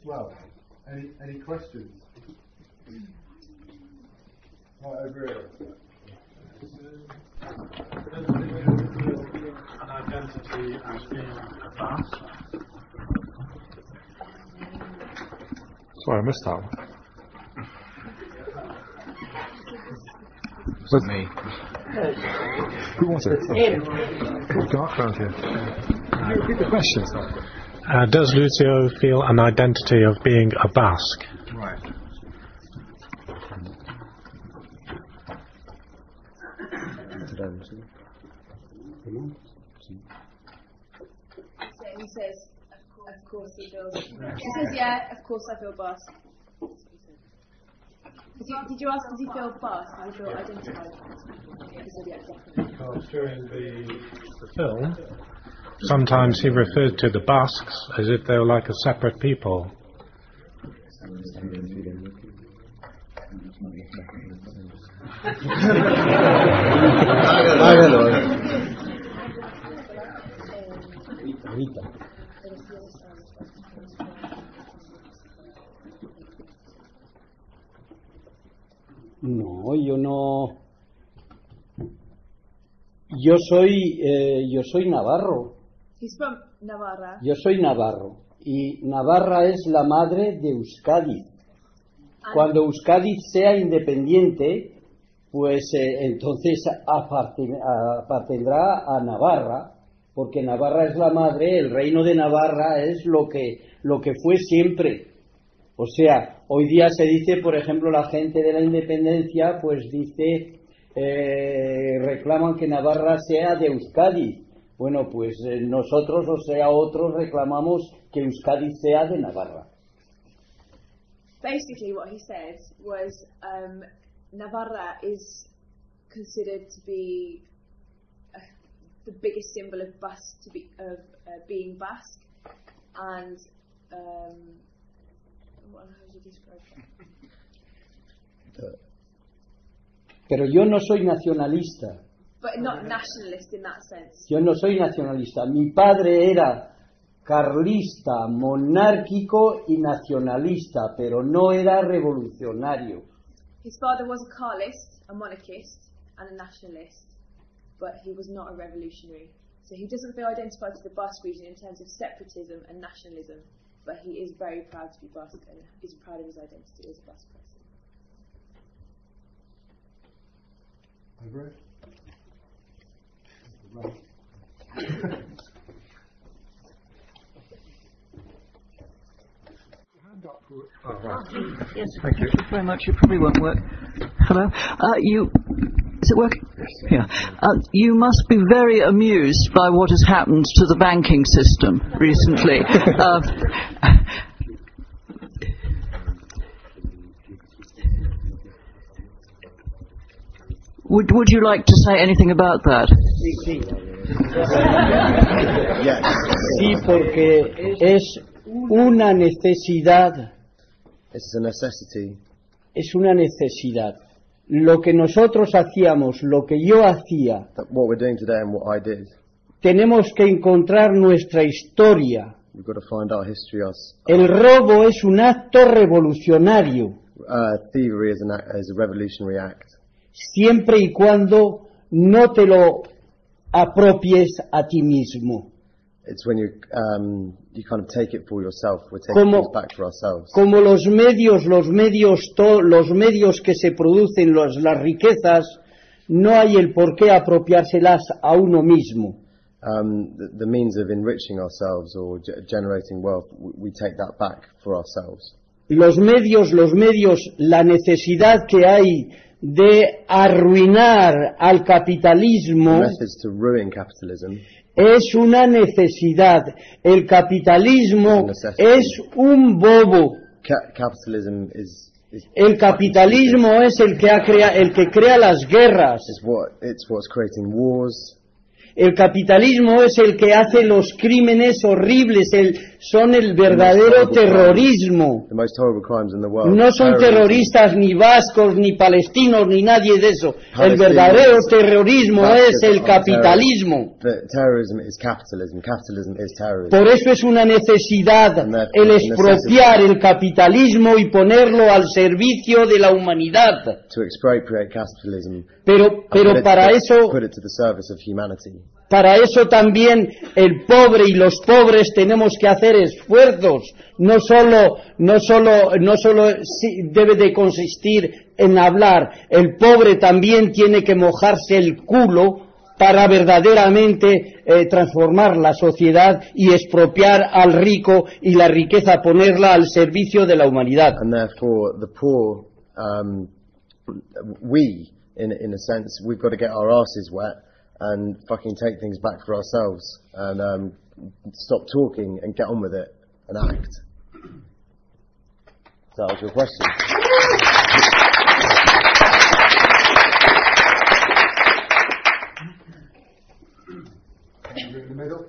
Well, any questions? Right, over here. An identity as being a bust. Sorry, I missed that one. With me. Who was it? Oh, dark around here. Can you repeat the question, sir? Does Lucio feel an identity of being a Basque? Right. So he says, of course he feels. He says, yeah, of course I feel Basque. Did you ask, does he feel Basque? Does he feel identified? He said, yeah, definitely. Because during the film, sometimes he referred to the Basques as if they were like a separate people. No, yo no. Yo soy navarro. He's from Navarra. Yo soy navarro. Y Navarra es la madre de Euskadi. Cuando Euskadi sea independiente, pues entonces apartendrá a Navarra, porque Navarra es la madre, el reino de Navarra es lo que fue siempre. O sea, hoy día se dice, por ejemplo, la gente de la independencia, pues dice, reclaman que Navarra sea de Euskadi. Bueno, pues nosotros, o sea, otros reclamamos que Euskadi sea de Navarra. Basically, what he said was Navarra is considered to be the biggest symbol of being Basque, and how would you describe that? Pero yo no soy nacionalista. But not nationalist in that sense. Yo no soy nacionalista. Mi padre era carlista, monárquico y nacionalista, pero no era revolucionario. His father was a Carlist, a monarchist, and a nationalist, but he was not a revolutionary. So he doesn't feel identified to the Basque region in terms of separatism and nationalism, but he is very proud to be Basque and is proud of his identity as a Basque person. Over it. Yes, thank you very much. It probably won't work. Hello? Is it working? Yeah. You must be very amused by what has happened to the banking system recently. Would you like to say anything about that? Sí, porque es una necesidad. It's a necessity. Es una necesidad. Lo que nosotros hacíamos, lo que yo hacía, What we're doing today and what I did. Tenemos que encontrar nuestra historia. We've got to find our history. El robo es un acto revolucionario. Thievery is a revolutionary act. Siempre y cuando no te lo apropies a ti mismo. It's when you kind of take it for yourself. We're taking things back for ourselves. Como los medios que se producen, las riquezas, no hay el por qué apropiárselas a uno mismo. The means of enriching ourselves or generating wealth, we take that back for ourselves. Los medios, la necesidad que hay de arruinar al capitalismo. The methods to ruin capitalism. Es una necesidad. El capitalismo es un bobo. Capitalism is el capitalismo es el que crea las guerras. It's what's creating wars. El capitalismo es el que hace los crímenes horribles, son el verdadero terrorismo. The most horrible crimes in the world. No son terroristas ni vascos, ni palestinos, ni nadie de eso. El verdadero terrorismo es el capitalismo. Terrorism is capitalism. Capitalism is terrorism. Por eso es una necesidad el expropiar el capitalismo y ponerlo al servicio de la humanidad. To expropriate capitalism. Pero para eso, put it to the service of humanity. Para eso también el pobre y los pobres tenemos que hacer esfuerzos. No solo debe de consistir en hablar. El pobre también tiene que mojarse el culo para verdaderamente transformar la sociedad y expropiar al rico y la riqueza ponerla al servicio de la humanidad. And therefore, the poor, we, in a sense, we've got to get our asses wet and fucking take things back for ourselves and stop talking and get on with it and act. So that was your question. In the middle.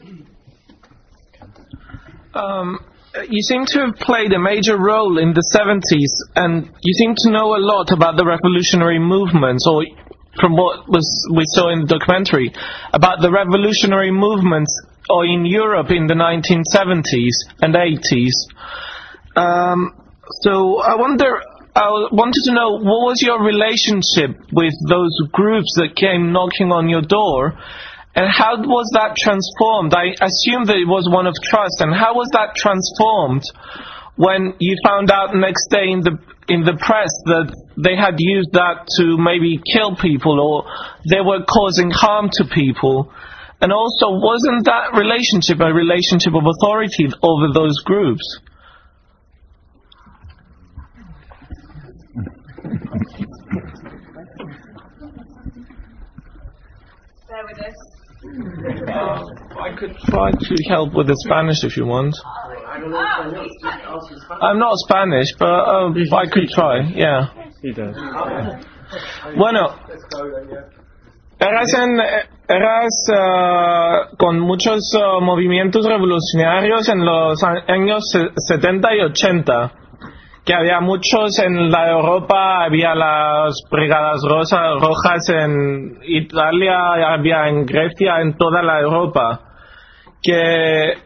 You seem to have played a major role in the 70s, and you seem to know a lot about the revolutionary movements, or from what we saw in the documentary, about the revolutionary movements or in Europe in the 1970s and 80s. So I wanted to know, what was your relationship with those groups that came knocking on your door? And how was that transformed? I assume that it was one of trust. And how was that transformed when you found out next day in the press that they had used that to maybe kill people, or they were causing harm to people? And also, wasn't that relationship a relationship of authority over those groups? Bear with us. I could try to help with the Spanish if you want. I'm not Spanish, but I could try, yeah. He does. Bueno, eras con muchos movimientos revolucionarios en los años 70 y 80. Que había muchos en la Europa, había las brigadas rojas en Italia, había en Grecia, en toda la Europa, que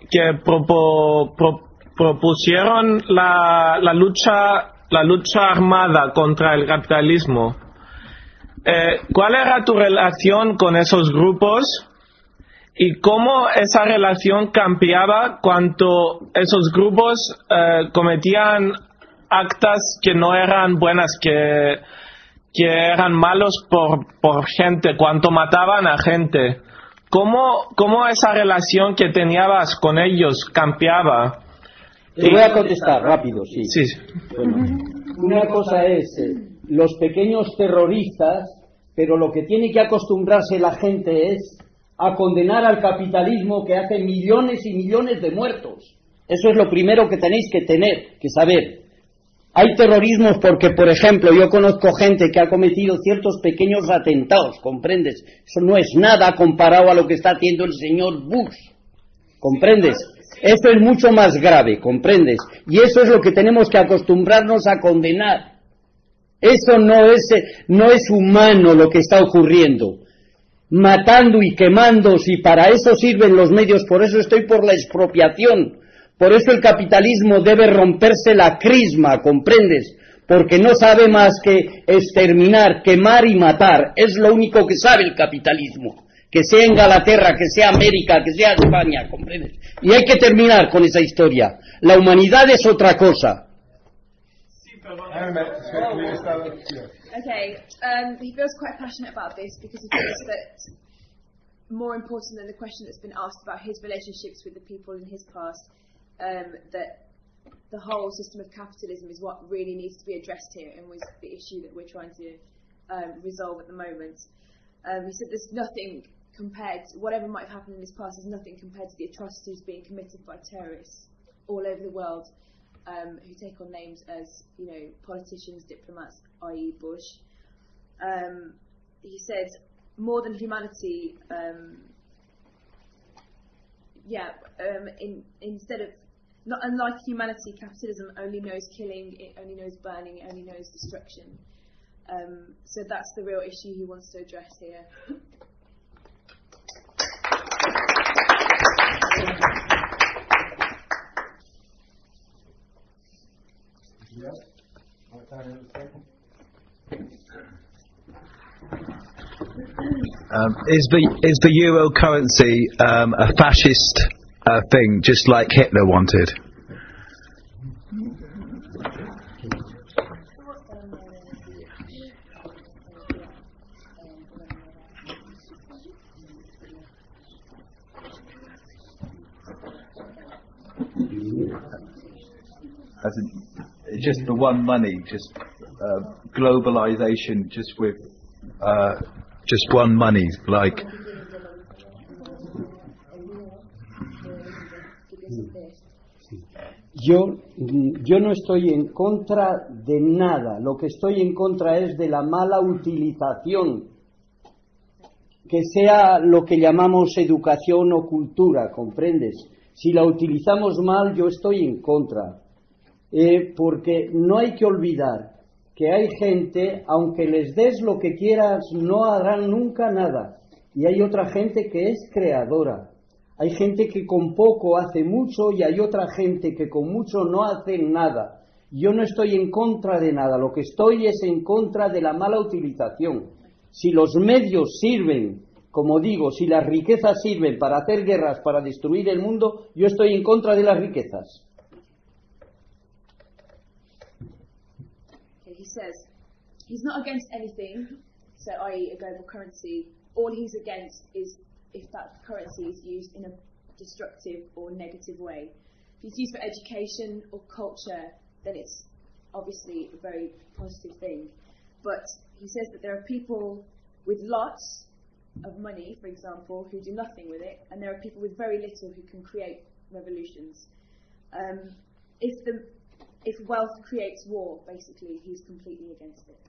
propusieron la lucha armada contra el capitalismo. ¿Cuál era tu relación con esos grupos? ¿Y cómo esa relación cambiaba cuando esos grupos cometían actas que no eran buenas, que eran malos por gente, cuando mataban a gente? ¿Cómo esa relación que tenías con ellos cambiaba? Te voy a contestar rápido, sí. Sí. Bueno, una cosa es los pequeños terroristas, pero lo que tiene que acostumbrarse la gente es a condenar al capitalismo que hace millones y millones de muertos. Eso es lo primero que tenéis que saber. Hay terrorismos porque, por ejemplo, yo conozco gente que ha cometido ciertos pequeños atentados, ¿comprendes? Eso no es nada comparado a lo que está haciendo el señor Bush, ¿comprendes? Esto es mucho más grave, ¿comprendes? Y eso es lo que tenemos que acostumbrarnos a condenar. Eso no es humano lo que está ocurriendo. Matando y quemando, si para eso sirven los medios, por eso estoy por la expropiación. Por eso el capitalismo debe romperse la crisma, ¿comprendes? Porque no sabe más que exterminar, quemar y matar. Es lo único que sabe el capitalismo. Que sea Inglaterra, que sea América, que sea España, ¿comprendes? Y hay que terminar con esa historia. La humanidad es otra cosa. Okay, he feels quite passionate about this because he thinks that more important than the question that's been asked about his relationships with the people in his past, that the whole system of capitalism is what really needs to be addressed here and was the issue that we're trying to resolve at the moment. He said there's nothing compared to whatever might have happened in his past, is nothing compared to the atrocities being committed by terrorists all over the world, who take on names as, politicians, diplomats, i.e. Bush. He said more than humanity. Instead of not unlike humanity, capitalism only knows killing, it only knows burning, it only knows destruction. So that's the real issue he wants to address here. Yeah. Right down here at the table. Is the euro currency a fascist thing, just like Hitler wanted? As in, just the one money, just globalization, just with just one money, like. Yo no estoy en contra de nada. Lo que estoy en contra es de la mala utilización, que sea lo que llamamos educación o cultura, ¿comprendes? Si la utilizamos mal, yo estoy en contra. Porque no hay que olvidar que hay gente, aunque les des lo que quieras, no harán nunca nada. Y hay otra gente que es creadora. Hay gente que con poco hace mucho y hay otra gente que con mucho no hace nada. Yo no estoy en contra de nada, lo que estoy es en contra de la mala utilización. Si los medios sirven, como digo, si las riquezas sirven para hacer guerras, para destruir el mundo, yo estoy en contra de las riquezas. He says he's not against anything, so i.e. a global currency. All he's against is if that currency is used in a destructive or negative way. If it's used for education or culture, then it's obviously a very positive thing. But he says that there are people with lots of money, for example, who do nothing with it, and there are people with very little who can create revolutions. If wealth creates war, basically, he's completely against it.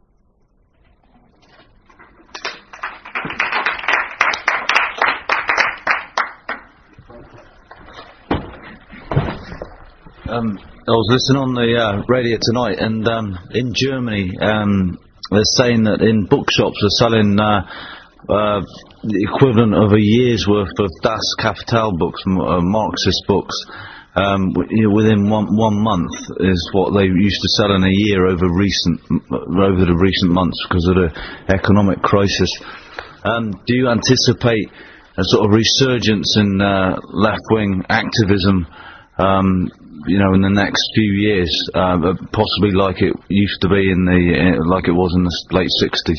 I was listening on the radio tonight, and in Germany, they're saying that in bookshops they're selling the equivalent of a year's worth of Das Kapital books, Marxist books, within one month is what they used to sell in a year over the recent months because of the economic crisis. Do you anticipate a sort of resurgence in left-wing activism, in the next few years, possibly like it used to be like it was in the late 60s?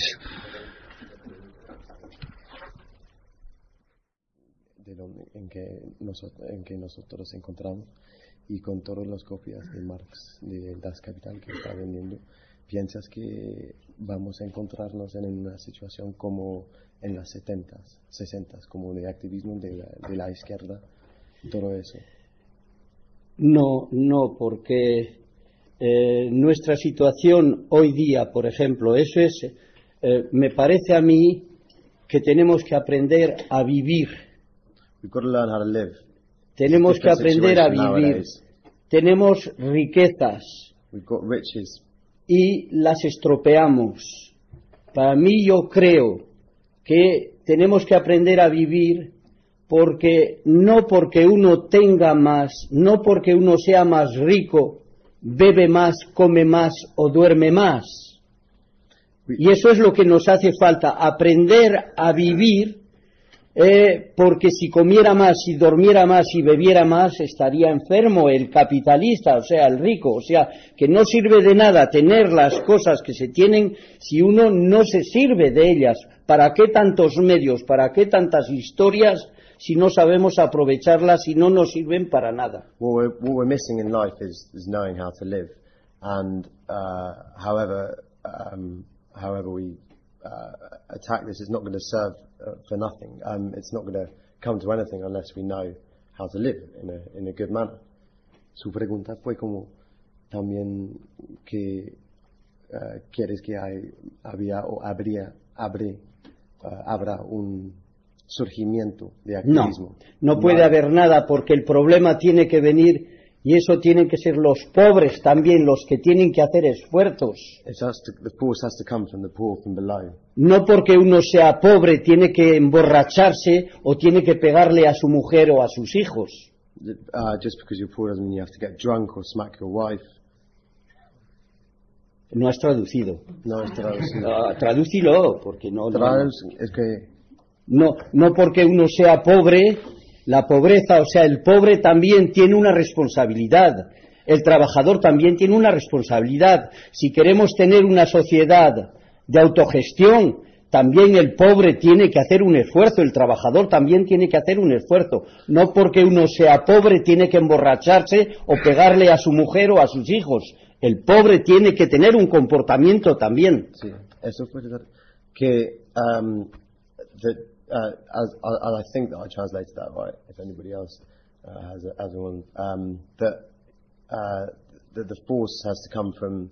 En que nosotros encontramos, y con todas las copias de Marx, de Das Kapital que está vendiendo, ¿piensas que vamos a encontrarnos en una situación como en las 70s, 60s, como de activismo de la izquierda, todo eso? No, porque nuestra situación hoy día, por ejemplo, me parece a mí que tenemos que aprender a vivir. We've got to learn how to live. Tenemos que aprender a vivir. Tenemos riquezas. We've got riches. Y las estropeamos. Para mí, yo creo que tenemos que aprender a vivir no porque uno tenga más, no porque uno sea más rico, bebe más, come más o duerme más. Y eso es lo que nos hace falta, aprender a vivir, porque si comiera más, si durmiera más y bebiera más, estaría enfermo el capitalista, o sea, el rico. O sea, que no sirve de nada tener las cosas que se tienen si uno no se sirve de ellas. ¿Para qué tantos medios? ¿Para qué tantas historias si no sabemos aprovecharlas y no nos sirven para nada? What we're missing in life is knowing how to live, and however we attack this, it's not going to serve for nothing. It's not going to come to anything unless we know how to live in a good manner. Su pregunta fue como también que quieres que había o abre habrá un surgimiento de No, activismo. no puede haber nada porque el problema tiene que venir y eso tienen que ser los pobres también los que tienen que hacer esfuerzos. The force has to come from the poor from below. No porque uno sea pobre tiene que emborracharse o tiene que pegarle a su mujer o a sus hijos. Just because you're poor doesn't mean you have to get drunk or smack your wife. No has traducido. No has traducido. Tradúcilo, porque no. Es que no porque uno sea pobre, la pobreza, o sea, el pobre también tiene una responsabilidad. El trabajador también tiene una responsabilidad. Si queremos tener una sociedad de autogestión, también el pobre tiene que hacer un esfuerzo, el trabajador también tiene que hacer un esfuerzo. No porque uno sea pobre tiene que emborracharse o pegarle a su mujer o a sus hijos. El pobre tiene que tener un comportamiento también. Sí, eso fue que I think that I translated that right. If anybody else has one, that the force has to come from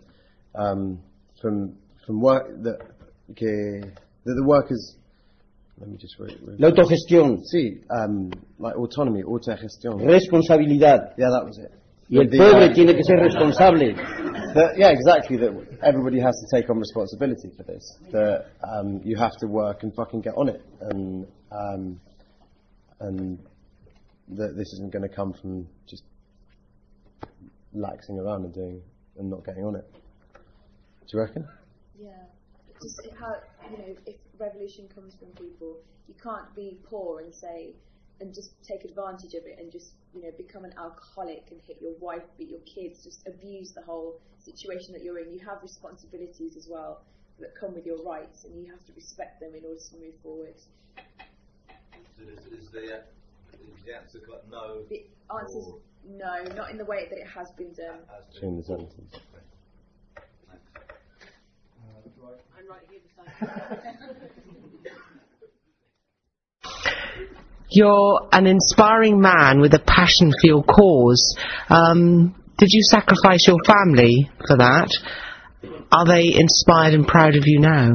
work. That the workers. Let me just read. La autogestión. Sí, like autonomy, autogestión. Responsabilidad. Yeah, that was it. Y el pobre tiene que ser responsable. Yeah, exactly. That everybody has to take on responsibility for this. That you have to work and fucking get on it, and that this isn't going to come from just laxing around and not getting on it. Do you reckon? Yeah, just how if revolution comes from people, you can't be poor and just take advantage of it and just become an alcoholic and hit your wife, beat your kids, just abuse the whole situation that you're in. You have responsibilities as well that come with your rights, and you have to respect them in order to move forward. So is the answer no? The answer is no, not in the way that it has been done. In the 70s. I'm right here beside You're an inspiring man with a passion for your cause. Did you sacrifice your family for that? Are they inspired and proud of you now?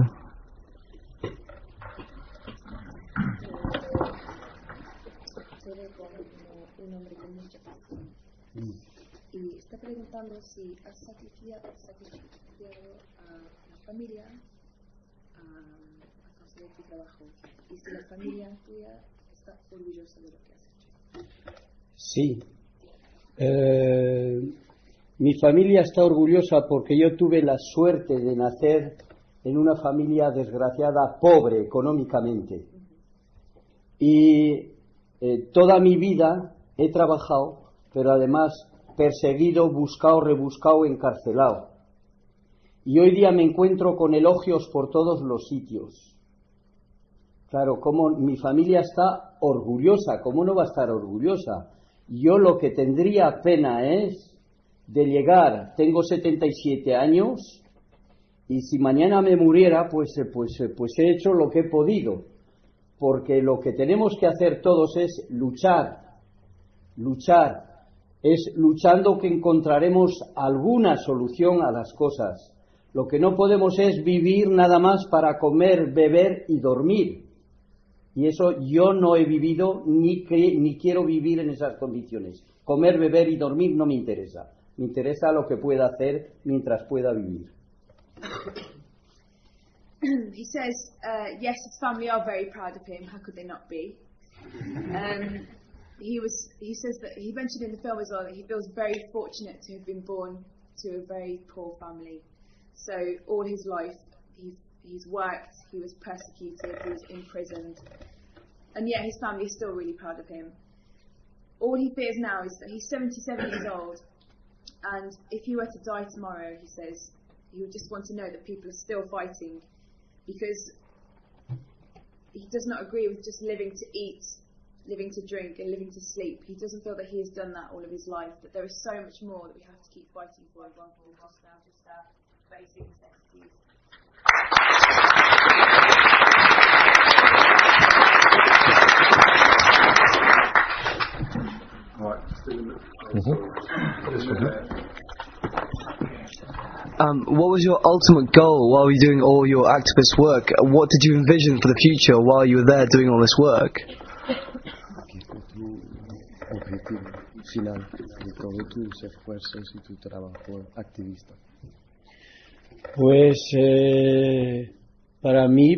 Y está preguntando si has sacrificado a la familia a causa de tu trabajo y si la familia tuya está orgullosa de lo que has hecho. Sí. Mi familia está orgullosa porque yo tuve la suerte de nacer en una familia desgraciada, pobre económicamente. Y toda mi vida he trabajado, pero además perseguido, buscado, rebuscado, encarcelado. Y hoy día me encuentro con elogios por todos los sitios. Claro, como mi familia está orgullosa, ¿cómo no va a estar orgullosa? Yo lo que tendría pena es de llegar, tengo 77 años, y si mañana me muriera, pues he hecho lo que he podido. Porque lo que tenemos que hacer todos es luchar. Es luchando que encontraremos alguna solución a las cosas. Lo que no podemos es vivir nada más para comer, beber y dormir. Y eso yo no he vivido ni quiero vivir en esas condiciones. Comer, beber y dormir no me interesa. Me interesa lo que pueda hacer mientras pueda vivir. He says, yes, his family are very proud of him. How could they not be? He says that he mentioned in the film as well that he feels very fortunate to have been born to a very poor family. So all his life he's worked, he was persecuted, he was imprisoned, and yet his family is still really proud of him. All he fears now is that he's 77 years old, and if he were to die tomorrow, he says, he would just want to know that people are still fighting, because he does not agree with just living to eat, living to drink, and living to sleep. He doesn't feel that he has done that all of his life, that there is so much more that we have to keep fighting for, rather than just basic necessities. What was your ultimate goal while you were doing all your activist work? What did you envision for the future while you were there doing all this work? Objetivo final de todo tus esfuerzos y tu trabajo activista. Pues para mí,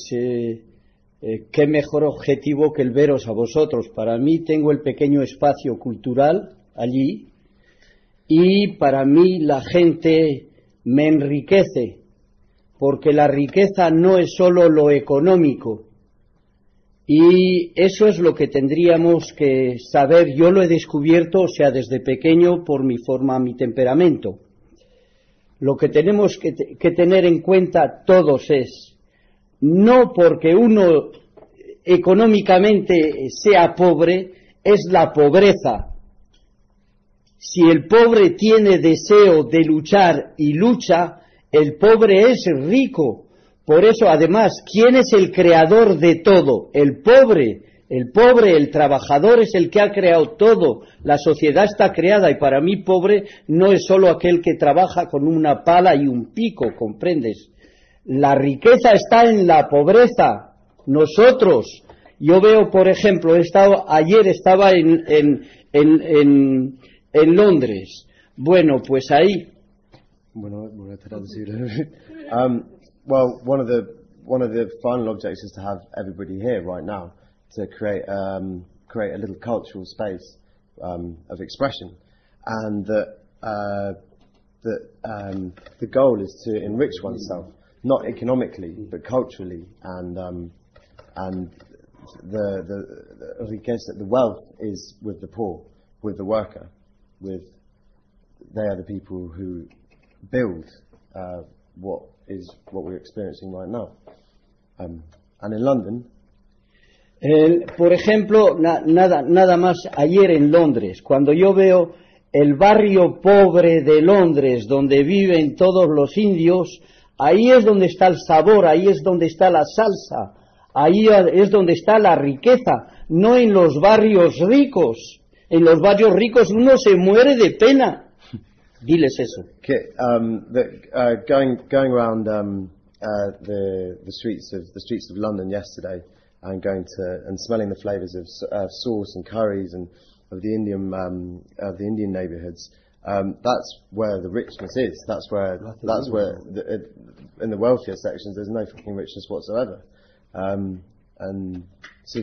qué mejor objetivo que el veros a vosotros. Para mí tengo el pequeño espacio cultural allí y para mí la gente me enriquece, porque la riqueza no es solo lo económico. Y eso es lo que tendríamos que saber. Yo lo he descubierto, desde pequeño, por mi forma, mi temperamento. Lo que tenemos que tener en cuenta todos es, no porque uno económicamente sea pobre, es la pobreza. Si el pobre tiene deseo de luchar y lucha, el pobre es rico. Por eso, además, ¿quién es el creador de todo? El pobre, el trabajador es el que ha creado todo. La sociedad está creada y para mí pobre no es solo aquel que trabaja con una pala y un pico, ¿comprendes? La riqueza está en la pobreza. Nosotros, yo veo, por ejemplo, ayer estaba en Londres. Bueno, pues ahí. Bueno, voy a traducir. Well, one of the final objects is to have everybody here right now to create a little cultural space of expression, and the goal is to enrich oneself, not economically but culturally, and the riqueza, the wealth is with the poor, with the worker, they are the people who build what we're experiencing right now. And in London, por ejemplo, nada más ayer en Londres, cuando yo veo el barrio pobre de Londres, donde viven todos los indios, ahí es donde está el sabor, ahí es donde está la salsa, ahí es donde está la riqueza, no en los barrios ricos. En los barrios ricos uno se muere de pena. Diles eso. Okay, going around the streets of London yesterday, and smelling the flavours of sauce and curries and of the Indian neighbourhoods. That's where the richness is. That's where in the wealthier sections there's no fucking richness whatsoever. And so.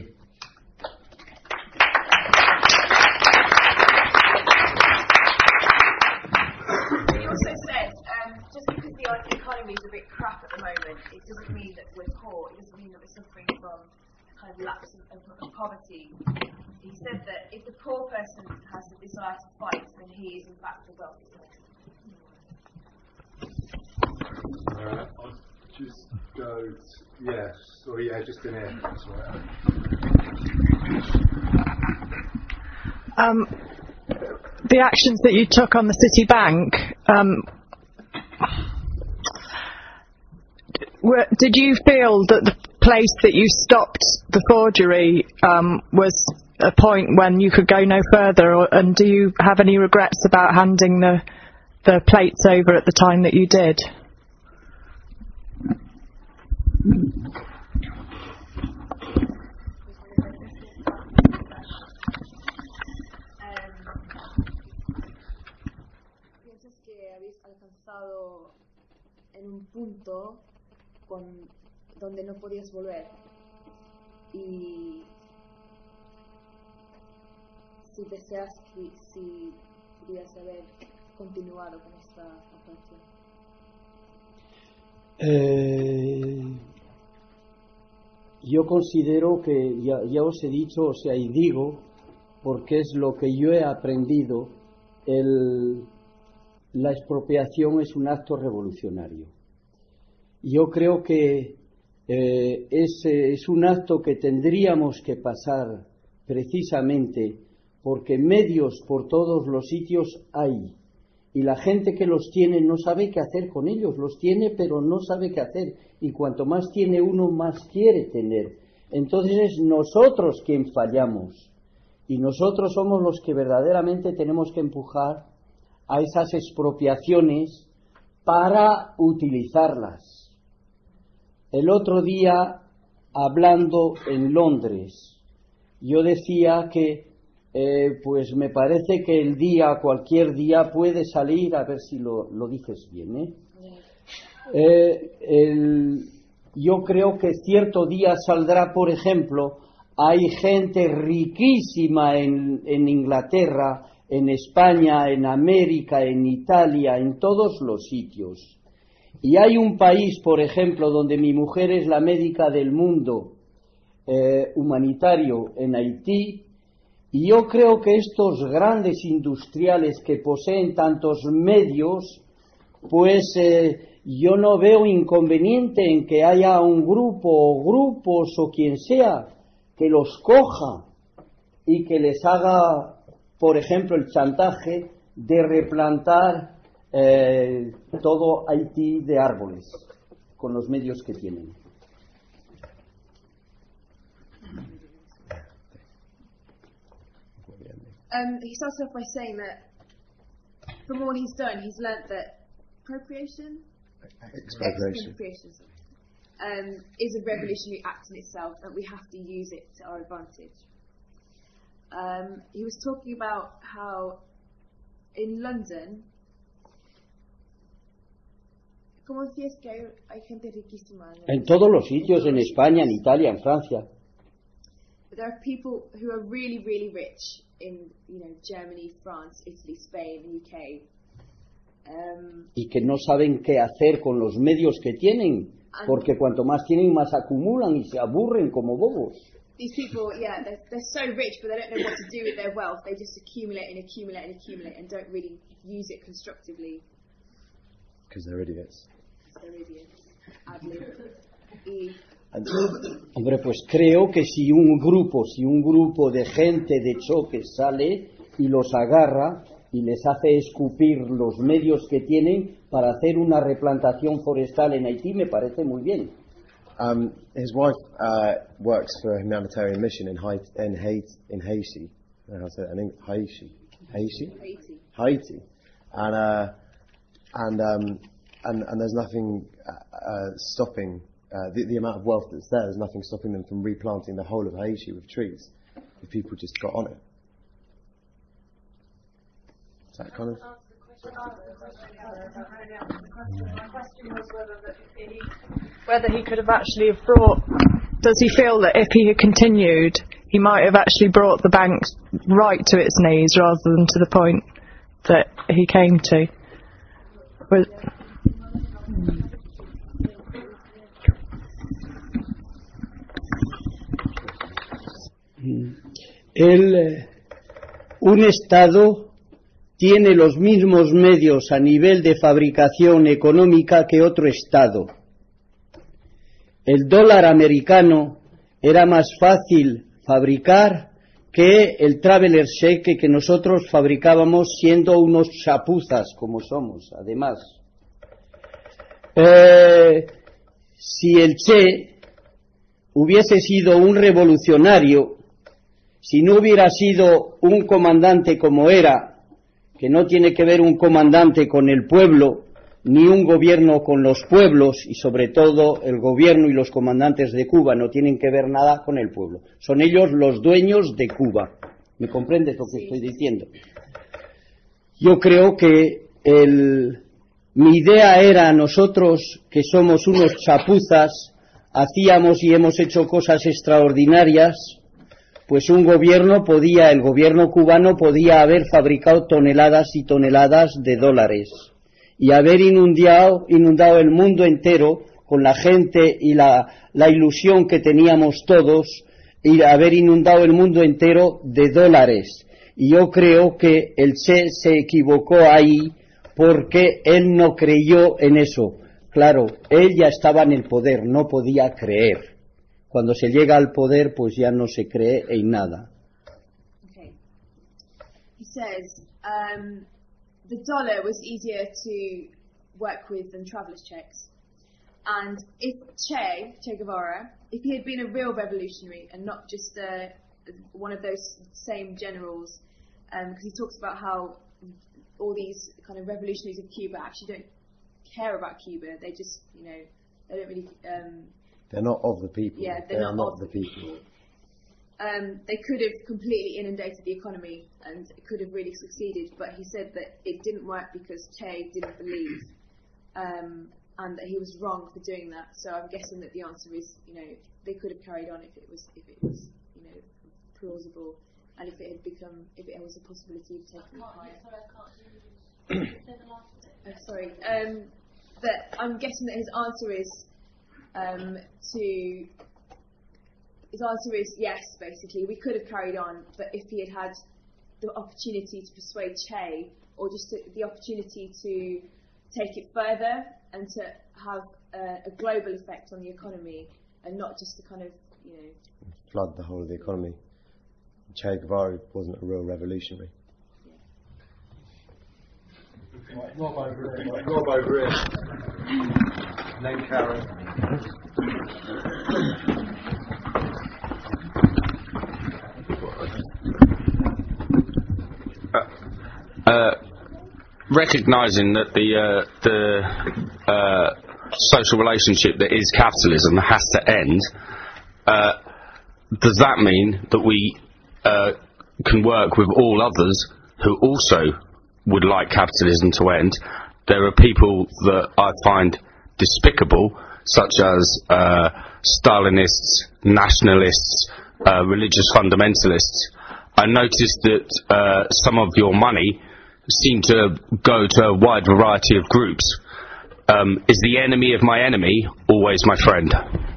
The economy is a bit crap at the moment. It doesn't mean that we're poor. It doesn't mean that we're suffering from kind of lapse of poverty. He said that if the poor person has the desire to fight, then he is in fact the wealthy person. I'll just go. Yes. Or just in here. That's right. The actions that you took on the City Bank. Did you feel that the place that you stopped the forgery was a point when you could go no further, and do you have any regrets about handing the plates over at the time that you did? ¿Piensas que habéis alcanzado en un punto donde no podías volver? Y si deseas si pudieras haber continuado con esta operación. Yo considero que, ya os he dicho, y digo, porque es lo que yo he aprendido, la expropiación es un acto revolucionario. Yo creo que es un acto que tendríamos que pasar precisamente porque medios por todos los sitios hay, y la gente que los tiene no sabe qué hacer con ellos. Los tiene pero no sabe qué hacer, y cuanto más tiene uno, más quiere tener. Entonces es nosotros quien fallamos, y nosotros somos los que verdaderamente tenemos que empujar a esas expropiaciones para utilizarlas. El otro día, hablando en Londres, yo decía que pues me parece que cualquier día puede salir, a ver si lo dices bien, yo creo que cierto día saldrá, por ejemplo, hay gente riquísima en Inglaterra, en España, en América, en Italia, en todos los sitios. Y hay un país, por ejemplo, donde mi mujer es la médica del mundo humanitario en Haití, y yo creo que estos grandes industriales que poseen tantos medios, pues yo no veo inconveniente en que haya un grupo o grupos o quien sea que los coja y que les haga, por ejemplo, el chantaje de replantar todo Haití de árboles con los medios que tienen. He starts off by saying that from all he's done, he's learnt that expropriation is a revolutionary act in itself, and we have to use it to our advantage. He was talking about how in London, ¿cómo decías que hay gente riquísima? En todos los sitios, en España, en Italia, en Francia. But there are people who are really, really rich in, Germany, France, Italy, Spain, the UK. Y que no saben qué hacer con los medios que tienen, porque cuanto más tienen, más acumulan y se aburren como bobos. These people, they're so rich, but they don't know what to do with their wealth. They just accumulate and accumulate and accumulate and don't really use it constructively. Because they're idiots. Hombre, pues creo que si un grupo de gente de choque sale y los agarra y les hace escupir los medios que tienen para hacer una replantación forestal en Haití, me parece muy bien. His wife works for a humanitarian mission in Haiti. I don't know how to say that in English. Haiti. And there's nothing stopping the amount of wealth that's there. There's nothing stopping them from replanting the whole of Haiti with trees if people just got on it. Is that kind of? My question was whether he could have actually brought. Does he feel that if he had continued, he might have actually brought the bank right to its knees rather than to the point that he came to? Un Estado tiene los mismos medios a nivel de fabricación económica que otro Estado. El dólar americano era más fácil fabricar que el traveler cheque que nosotros fabricábamos siendo unos chapuzas como somos, además. Si el Che hubiese sido un revolucionario, si no hubiera sido un comandante como era, que no tiene que ver un comandante con el pueblo, ni un gobierno con los pueblos, y sobre todo el gobierno y los comandantes de Cuba no tienen que ver nada con el pueblo. Son ellos los dueños de Cuba. ¿Me comprendes lo que estoy diciendo? Yo creo que mi idea era, nosotros que somos unos chapuzas, hacíamos y hemos hecho cosas extraordinarias, pues el gobierno cubano podía haber fabricado toneladas y toneladas de dólares y haber inundado el mundo entero con la gente y la ilusión que teníamos todos, y haber inundado el mundo entero de dólares. Y yo creo que el Che se equivocó ahí porque él no creyó en eso. Claro, él ya estaba en el poder, no podía creer. Cuando se llega al poder, pues ya no se cree en nada. Okay. He says, the dollar was easier to work with than traveller's checks. And if Che Guevara, if he had been a real revolutionary and not just one of those same generals, because he talks about how all these kind of revolutionaries of Cuba actually don't care about Cuba. They just, you know, they don't really. They're not of the people. Yeah, they are not the people. They could have completely inundated the economy and it could have really succeeded, but he said that it didn't work because Che didn't believe, and that he was wrong for doing that. So I'm guessing that the answer is, you know, they could have carried on if it was, you know, plausible, and if it was a possibility of taking it higher. But I'm guessing that his answer is yes, basically. We could have carried on, but if he had the opportunity to persuade Che, or just the opportunity to take it further and to have a global effect on the economy, and not just to kind of, you know, flood the whole of the economy. Che Guevara wasn't a real revolutionary. Rob over here. And then Karen. Recognising that the social relationship that is capitalism has to end, does that mean that we can work with all others who also would like capitalism to end? There are people that I find despicable, such as Stalinists, nationalists, religious fundamentalists. I noticed that some of your money seem to go to a wide variety of groups. Is the enemy of my enemy always my friend?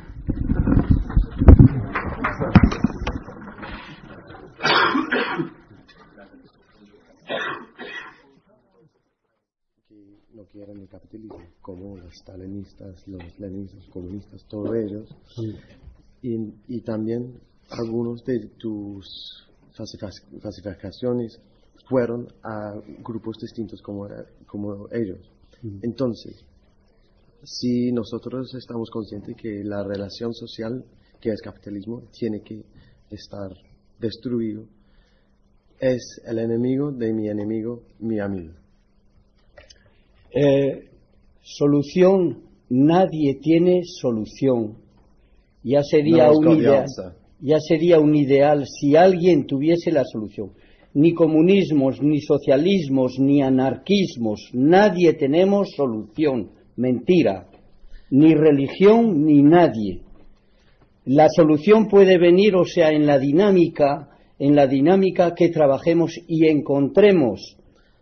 No quieren el capitalismo, como los stalinistas, los leninistas, los comunistas, todos ellos. Y también algunos de tus falsificaciones fueron a grupos distintos como ellos. Entonces, si nosotros estamos conscientes que la relación social, que es capitalismo, tiene que estar destruido, es el enemigo de mi enemigo, mi amigo. Solución, nadie tiene solución. Ya sería un ideal si alguien tuviese la solución. Ni comunismos, ni socialismos, ni anarquismos, nadie tenemos solución. Mentira. Ni religión, ni nadie. La solución puede venir, o sea, en la dinámica que trabajemos y encontremos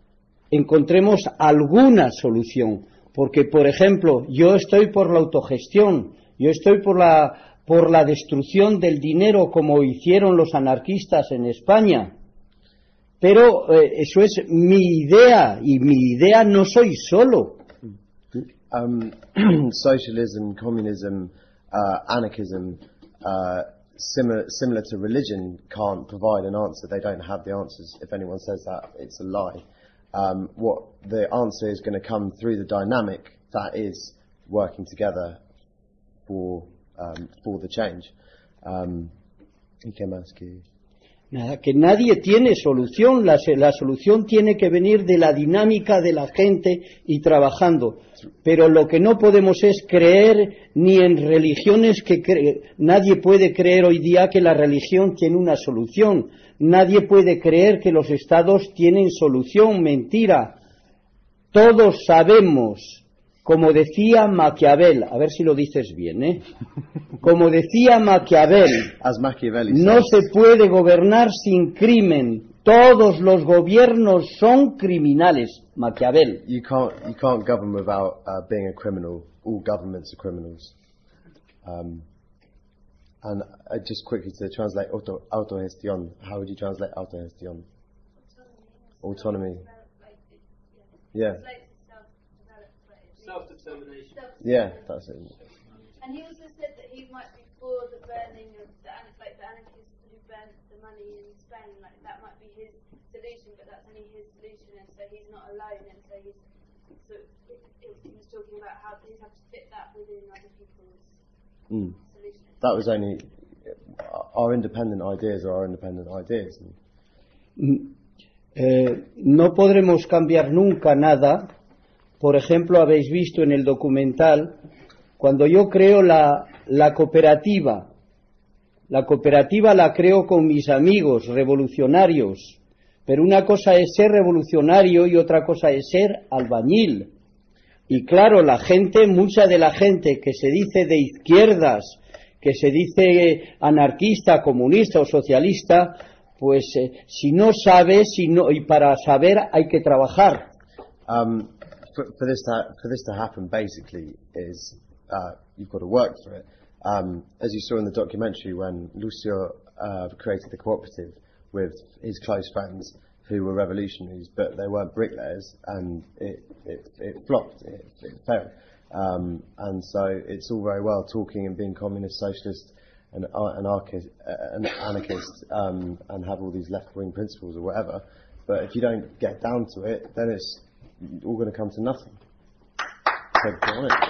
alguna solución. Porque, por ejemplo, yo estoy por la autogestión, yo estoy por la destrucción del dinero como hicieron los anarquistas en España. Pero eso es mi idea, y mi idea no soy solo. Socialism, communism, anarchism, similar to religion, can't provide an answer. They don't have the answers. If anyone says that, it's a lie. What the answer is going to come through the dynamic that is working together for the change. ¿Y qué más que? Nada, que nadie tiene solución. La solución tiene que venir de la dinámica de la gente y trabajando. Pero lo que no podemos es creer ni en religiones nadie puede creer hoy día que la religión tiene una solución. Nadie puede creer que los estados tienen solución. Mentira. Todos sabemos, como decía Maquiavel, a ver si lo dices bien, como decía Maquiavel, no se puede gobernar sin crimen. Todos los gobiernos son criminales. Maquiavel. You can't govern without being a criminal. All governments are criminals. And just quickly to translate autogestión, how would you translate autogestión? Autonomy. Yeah. Self-determination. Yeah, that's it. And he also said that he might be for the burning of the anarchists who burnt the money in Spain. Like that might be his solution, but that's only his solution, and so he's not alone. And so he was talking about how things have to fit that within other people's solutions. That was only our independent ideas are our independent ideas. No podremos cambiar nunca nada, por ejemplo, habéis visto en el documental, cuando yo creo la cooperativa la creo con mis amigos revolucionarios, pero una cosa es ser revolucionario y otra cosa es ser albañil. Y claro, mucha de la gente que se dice de izquierdas, que se dice anarquista, comunista o socialista, pues si no sabe, y para saber hay que trabajar. For this to happen, basically, is you've got to work for it. As you saw in the documentary, when Lucio created the cooperative with his close friends, who were revolutionaries, but they weren't bricklayers, and it flopped, it failed. And so it's all very well talking and being communist, socialist, and anarchist, and have all these left-wing principles or whatever, but if you don't get down to it, then it's all going to come to nothing. So get on it.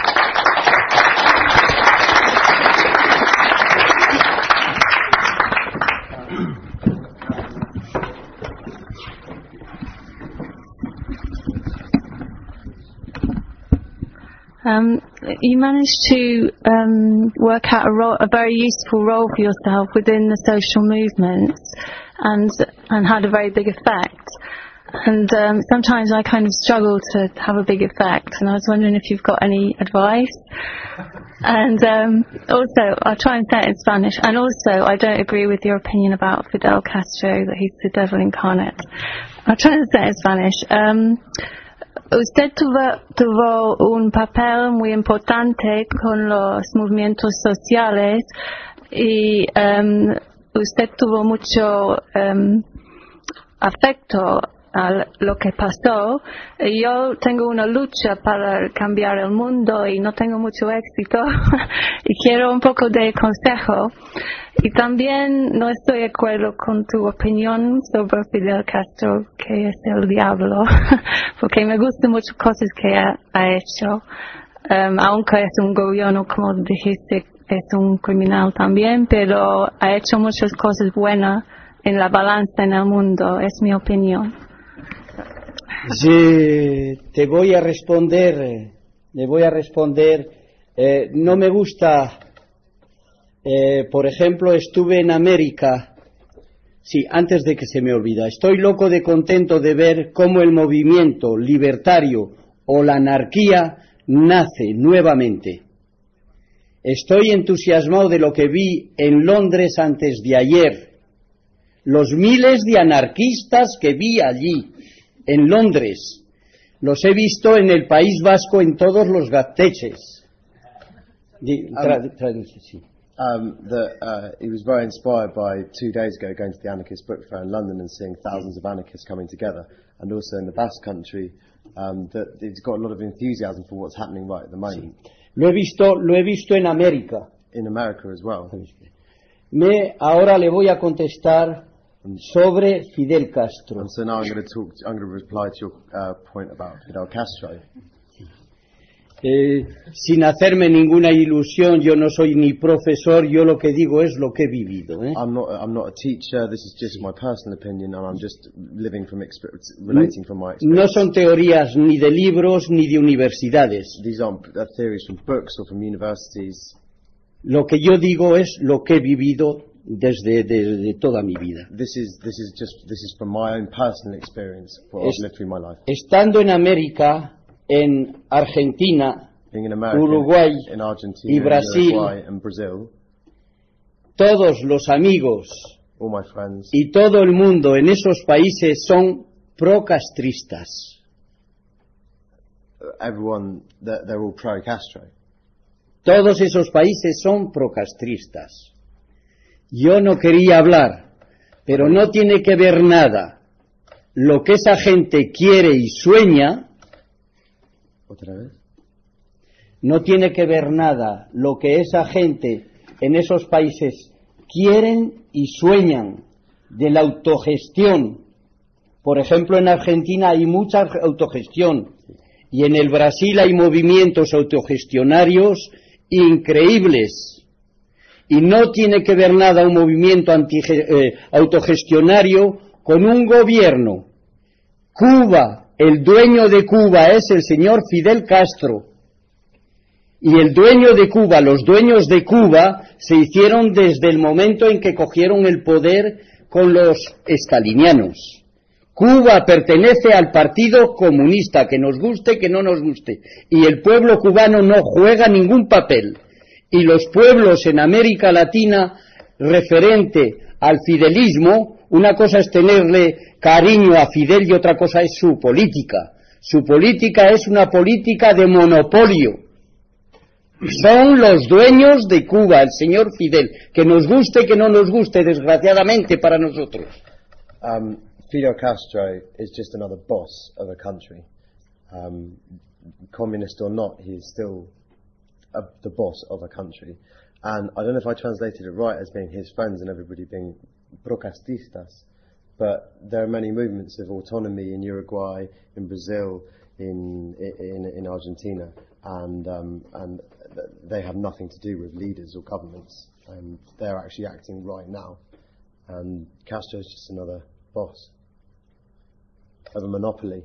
You managed to work out a very useful role for yourself within the social movements and had a very big effect. And sometimes I kind of struggle to have a big effect, and I was wondering if you've got any advice. And also, I'll try and say it in Spanish, and also I don't agree with your opinion about Fidel Castro, that he's the devil incarnate. I'll try and say it in Spanish. Usted tuvo un papel muy importante con los movimientos sociales y usted tuvo mucho afecto a lo que pasó. Yo tengo una lucha para cambiar el mundo y no tengo mucho éxito y quiero un poco de consejo. Y también no estoy de acuerdo con tu opinión sobre Fidel Castro, que es el diablo, porque me gustan muchas cosas que ha hecho, aunque es un gobierno, como dijiste, es un criminal también, pero ha hecho muchas cosas buenas en la balanza en el mundo, es mi opinión. Te voy a responder, no me gusta. Por ejemplo, estuve en América. Sí, antes de que se me olvida. Estoy loco de contento de ver cómo el movimiento libertario o la anarquía nace nuevamente. Estoy entusiasmado de lo que vi en Londres antes de ayer. Los miles de anarquistas que vi allí, en Londres. Los he visto en el País Vasco en todos los gasteches. Traduce, sí. He was very inspired by 2 days ago going to the Anarchist Book Fair in London and seeing thousands of anarchists coming together, and also in the Basque Country, that it's got a lot of enthusiasm for what's happening right at the moment. Sí. Lo he visto en América. In America as well. Ahora le voy a contestar sobre Fidel Castro. And so now I'm going to reply to your point about Fidel Castro. Sin hacerme ninguna ilusión, yo no soy ni profesor, yo lo que digo es lo que he vivido. I'm not a teacher, this is just my personal opinion, and I'm just living from relating from my experience. No son teorías ni de libros ni de universidades. These aren't theories from books or from universities. Lo que yo digo es lo que he vivido desde toda mi vida. This is from my own personal experience, what I've lived through my life. Estando en América, en Argentina, America, Uruguay in Argentina, y Brasil, Uruguay and Brazil, todos los amigos all my friends, y todo el mundo en esos países son procastristas. Everyone, they're all pro-Castro. Todos esos países son procastristas. Yo no quería hablar, pero no tiene que ver nada lo que esa gente quiere y sueña. ¿Otra vez? No tiene que ver nada lo que esa gente en esos países quieren y sueñan de la autogestión. Por ejemplo, en Argentina hay mucha autogestión y en el Brasil hay movimientos autogestionarios increíbles. Y no tiene que ver nada un movimiento autogestionario con un gobierno. Cuba el dueño de Cuba es el señor Fidel Castro. Y el dueño de Cuba, los dueños de Cuba, se hicieron desde el momento en que cogieron el poder con los estalinianos. Cuba pertenece al Partido Comunista, que nos guste, que no nos guste. Y el pueblo cubano no juega ningún papel. Y los pueblos en América Latina, referente al fidelismo, una cosa es tenerle cariño a Fidel y otra cosa es su política. Su política es una política de monopolio. Son los dueños de Cuba, el señor Fidel, que nos guste, que no nos guste, desgraciadamente para nosotros. Fidel Castro is just another boss of a country. Communist or not, he is still the boss of a country. And I don't know if I translated it right as being his friends and everybody being procastistas, but there are many movements of autonomy in Uruguay, in Brazil, in Argentina, and they have nothing to do with leaders or governments, and they're actually acting right now. And Castro is just another boss of a monopoly.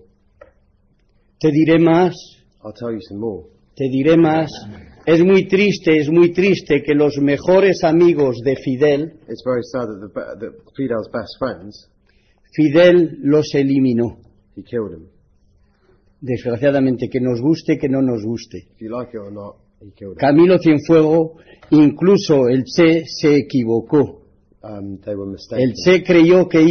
Te diré más. I'll tell you some more. Te diré más. Es muy triste que los mejores amigos de Fidel, It's very sad that Fidel's best friends, Fidel los eliminó. he killed him. Desgraciadamente, que nos guste, que no nos guste. If you like it or not, he killed him. Camilo Cienfuegos, incluso el Che se equivocó. They were mistaken. El Che creyó que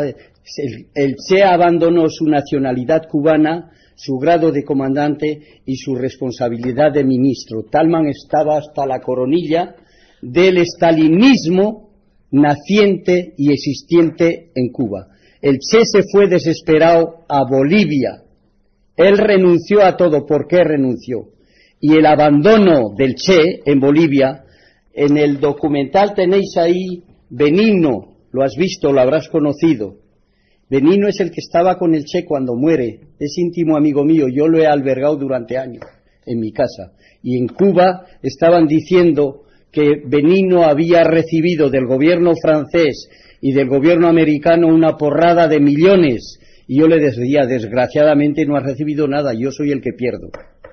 el Che abandonó su nacionalidad cubana, su grado de comandante y su responsabilidad de ministro. Talman estaba hasta la coronilla del estalinismo naciente y existente en Cuba. El Che se fue desesperado a Bolivia. Él renunció a todo. ¿Por qué renunció? Y el abandono del Che en Bolivia, en el documental tenéis ahí Benigno, lo has visto, lo habrás conocido. Benigno es el que estaba con el Che cuando muere, es íntimo amigo mío, yo lo he albergado durante años en mi casa. Y en Cuba estaban diciendo que Benigno había recibido del gobierno francés y del gobierno americano una porrada de millones. Y yo le decía, desgraciadamente no has recibido nada, yo soy el que pierdo.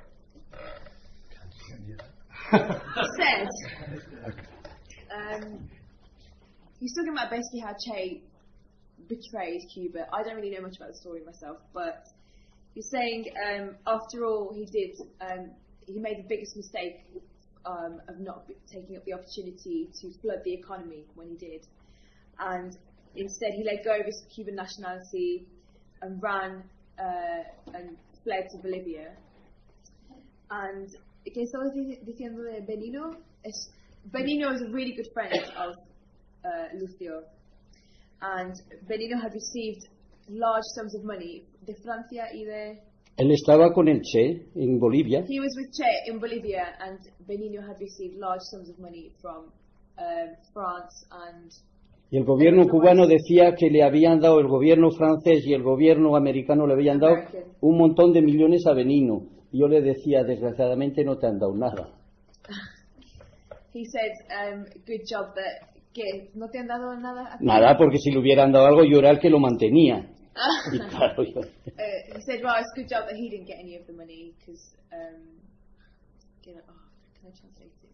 He's talking about basically how Che betrayed Cuba. I don't really know much about the story myself, but he's saying after all he did, he made the biggest mistake of not taking up the opportunity to flood the economy when he did, and instead he let go of his Cuban nationality and ran and fled to Bolivia. And ¿qué estaba diciendo de Benigno? Benigno is a really good friend of Lucio, and Benigno had received large sums of money de Francia y de... Él estaba con el Che en Bolivia. He was with Che in Bolivia, and Benigno had received large sums of money from France and... Y el gobierno cubano decía que le habían dado, el gobierno francés y el gobierno americano le habían dado un montón de millones a Benigno. Y yo le decía, desgraciadamente no te han dado nada. He said, good job that... ¿Qué? ¿No te han dado nada? Nada, porque si le hubieran dado algo yo era el que lo mantenía. Y claro, he said, well, it's a good job that he didn't get any of the money, because, can I translate it?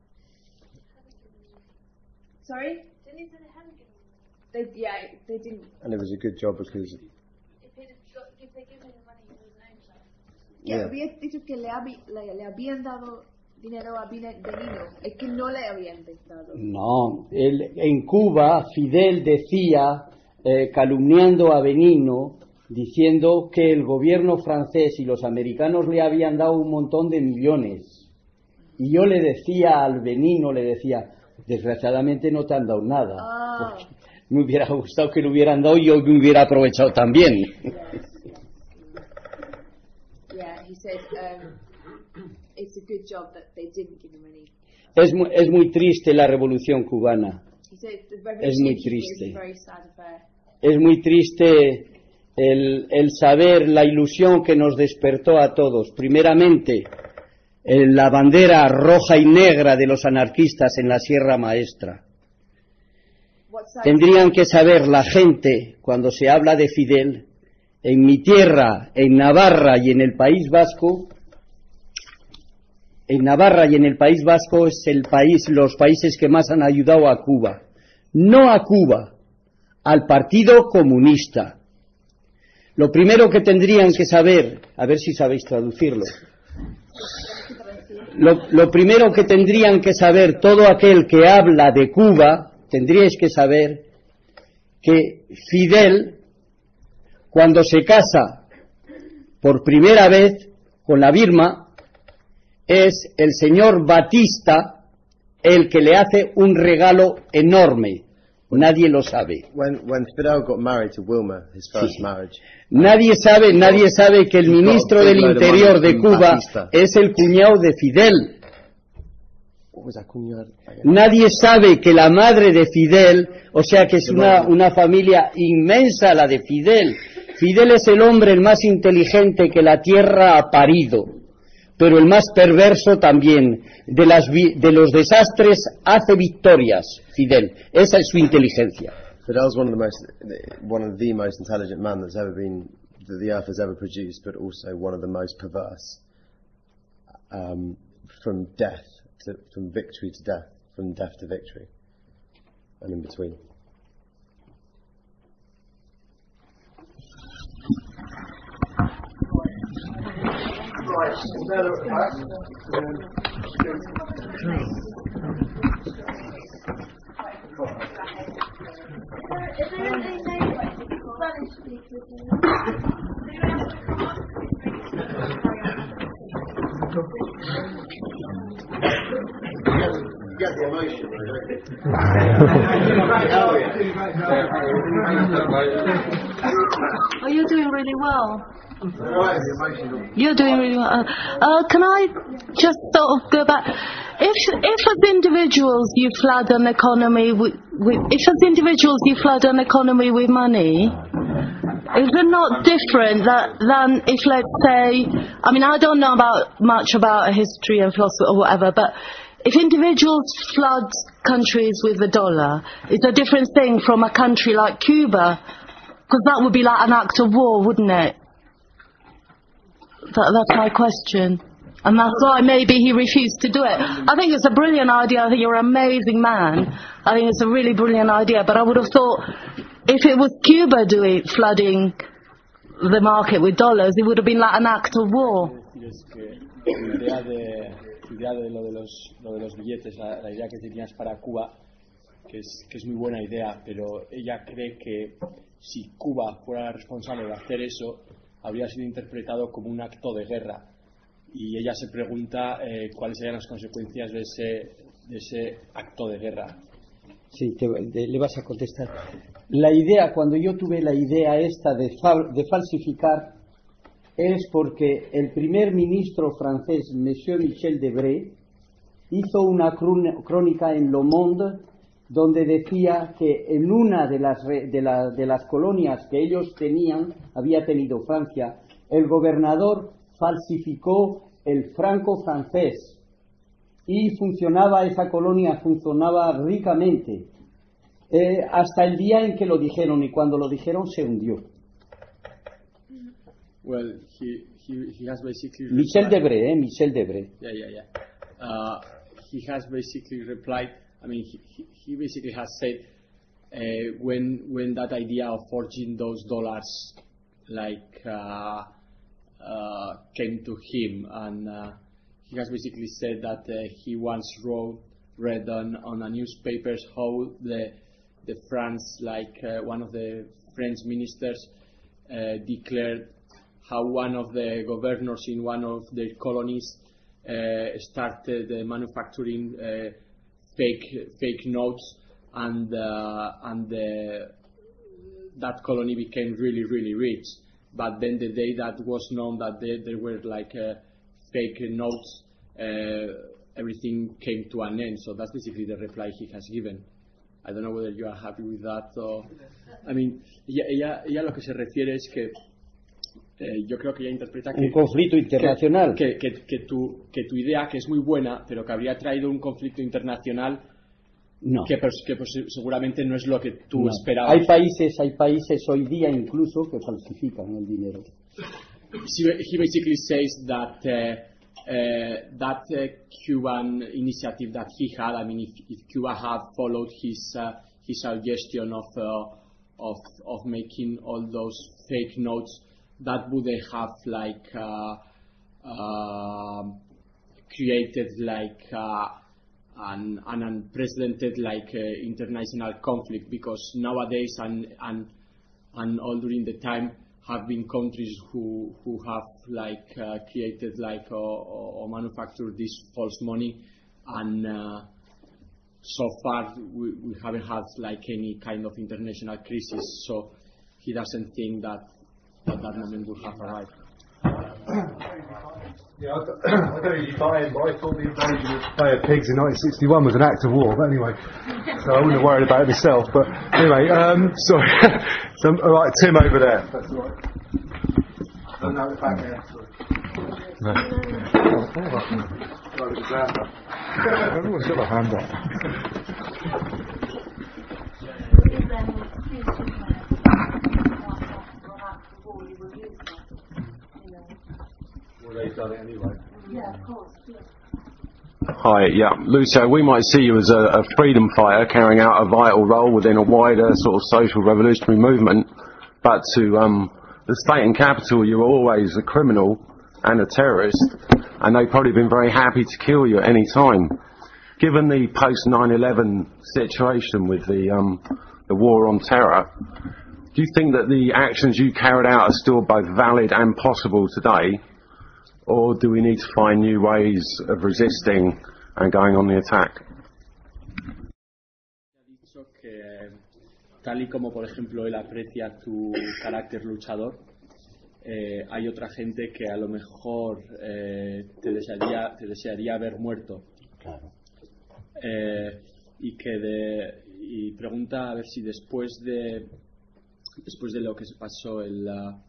Sorry? They didn't. And it was a good job because... If they give him the money, he was an angel. Yeah, había dicho que le habían dado dinero a Benigno, es que no le habían dado. No, en Cuba Fidel decía, calumniando a Benigno, diciendo que el gobierno francés y los americanos le habían dado un montón de millones. Y yo le decía al Benigno, desgraciadamente no te han dado nada. Me hubiera gustado que le hubieran dado y yo me hubiera aprovechado también. Yeah, he said, it's a good job that they didn't give him any. Es muy triste la revolución cubana. He said, the Es muy revolution triste. is a very sad affair. Es muy triste el saber la ilusión que nos despertó a todos. Primeramente, la bandera roja y negra de los anarquistas en la Sierra Maestra. Tendrían que saber la gente, cuando se habla de Fidel, en mi tierra, en Navarra y en el País Vasco, es los países que más han ayudado a Cuba. No a Cuba, al Partido Comunista. Lo primero que tendrían que saber, a ver si sabéis traducirlo, lo primero que tendrían que saber todo aquel que habla de Cuba, tendríais que saber que Fidel, cuando se casa por primera vez con la Birma, es el señor Batista el que le hace un regalo enorme. Nadie lo sabe. When Fidel got married to Wilma, his first marriage, Nadie sabe que el ministro del Interior de Cuba es el cuñado de Fidel. Nadie sabe que la madre de Fidel, o sea que es una familia inmensa la de Fidel. Fidel es el hombre el más inteligente que la tierra ha parido, pero el más perverso también. De los desastres hace victorias, Fidel. Esa es su inteligencia. Fidel's one of the most intelligent men that the earth has ever produced, but also one of the most perverse. From victory to death, from death to victory, and in between. Get the emotion, Oh, you're doing really well. You're doing really well. Can I just sort of go back? If as individuals you flood an economy with money, is it not different than if, let's say, I mean, I don't know much about history and philosophy or whatever, but if individuals flood countries with the dollar, it's a different thing from a country like Cuba, because that would be like an act of war, wouldn't it? That's my question. And that's why maybe he refused to do it. I think it's a brilliant idea. I think you're an amazing man. I think it's a really brilliant idea. But I would have thought if it was Cuba flooding the market with dollars, it would have been like an act of war. La idea de lo de los billetes, la idea que tenías para Cuba, que es muy buena idea, pero ella cree que si Cuba fuera la responsable de hacer eso, habría sido interpretado como un acto de guerra. Y ella se pregunta cuáles serían las consecuencias de ese acto de guerra. Sí, le vas a contestar. La idea, cuando yo tuve la idea esta de falsificar, es porque el primer ministro francés, Monsieur Michel Debré, hizo una crónica en Le Monde donde decía que en una de las colonias que ellos había tenido Francia, el gobernador falsificó el franco francés y esa colonia funcionaba ricamente hasta el día en que lo dijeron, y cuando lo dijeron se hundió. Well, he has basically Michel Debré. Yeah. He has basically replied. I mean, he basically has said when that idea of forging those dollars came to him, and he has basically said that he once read on a newspapers how the France, one of the French ministers declared how one of the governors in one of their colonies started manufacturing fake notes, and that colony became really, really rich. But then the day that was known that there were fake notes, everything came to an end. So that's basically the reply he has given. I don't know whether you are happy with that or... I mean, ella lo que se refiere es que yo creo que ella interpreta que... Un conflicto internacional. Que tu idea, que es muy buena, pero que habría traído un conflicto internacional No. Que seguramente no es lo que tú No. esperabas. Hay países hoy día incluso que falsifican el dinero. He basically says that Cuban initiative that he had, I mean, if Cuba had followed his suggestion of making all those fake notes, that would have like created like an unprecedented like international conflict, because nowadays and all during the time have been countries who have like created like or manufactured this false money, and so far we haven't had like any kind of international crisis, so he doesn't think that moment will have arrived. Yeah, I don't really buy him, but I thought the invasion of Bay of Pigs in 1961 was an act of war, but anyway, so I wouldn't have worried about it myself, but anyway, sorry. So, alright, Tim over there. That's all right. Oh, no, back there, sorry. No. Everyone's got a hand up. Well, they've done it anyway. Yeah, of course. Hi, yeah. Lucio, we might see you as a freedom fighter carrying out a vital role within a wider sort of social revolutionary movement, but to the state and capital you were always a criminal and a terrorist, and they've probably been very happy to kill you at any time. Given the post 9/11 situation with the war on terror, do you think that the actions you carried out are still both valid and possible today? Or do we need to find new ways of resisting and going on the attack? Ha dicho que tal y como por ejemplo él aprecia tu carácter luchador, hay otra gente que a lo mejor te desearía ver muerto. Claro. Y pregunta a ver si después de lo que se pasó el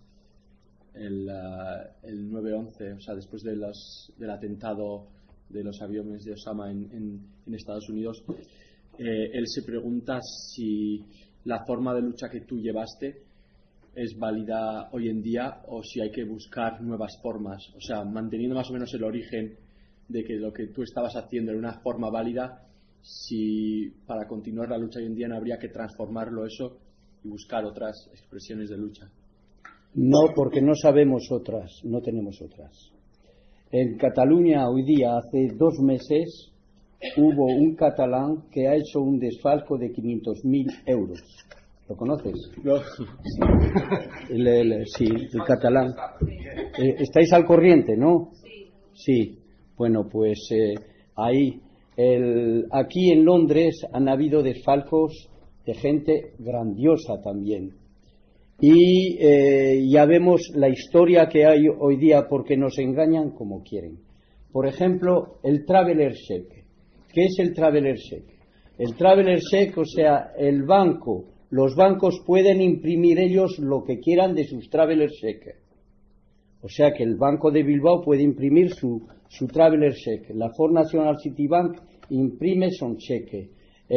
9/11, o sea, después del atentado de los aviones de Osama en Estados Unidos, él se pregunta si la forma de lucha que tú llevaste es válida hoy en día o si hay que buscar nuevas formas, o sea, manteniendo más o menos el origen de que lo que tú estabas haciendo era una forma válida, si para continuar la lucha hoy en día no habría que transformarlo eso y buscar otras expresiones de lucha. No, porque no sabemos otras, no tenemos otras. En Cataluña hoy día, hace 2 meses, hubo un catalán que ha hecho un desfalco de 500.000 euros. ¿Lo conoces? No. Sí, el catalán. ¿Estáis al corriente, no? Sí. Bueno, pues ahí, aquí en Londres han habido desfalcos de gente grandiosa también. Y ya vemos la historia que hay hoy día, porque nos engañan como quieren. Por ejemplo, el Traveller Check. ¿Qué es el Traveller Check? El Traveller Check, o sea, los bancos pueden imprimir ellos lo que quieran de sus Traveller Check. O sea que el Banco de Bilbao puede imprimir su Traveller Check. La Ford National Citibank imprime su cheque.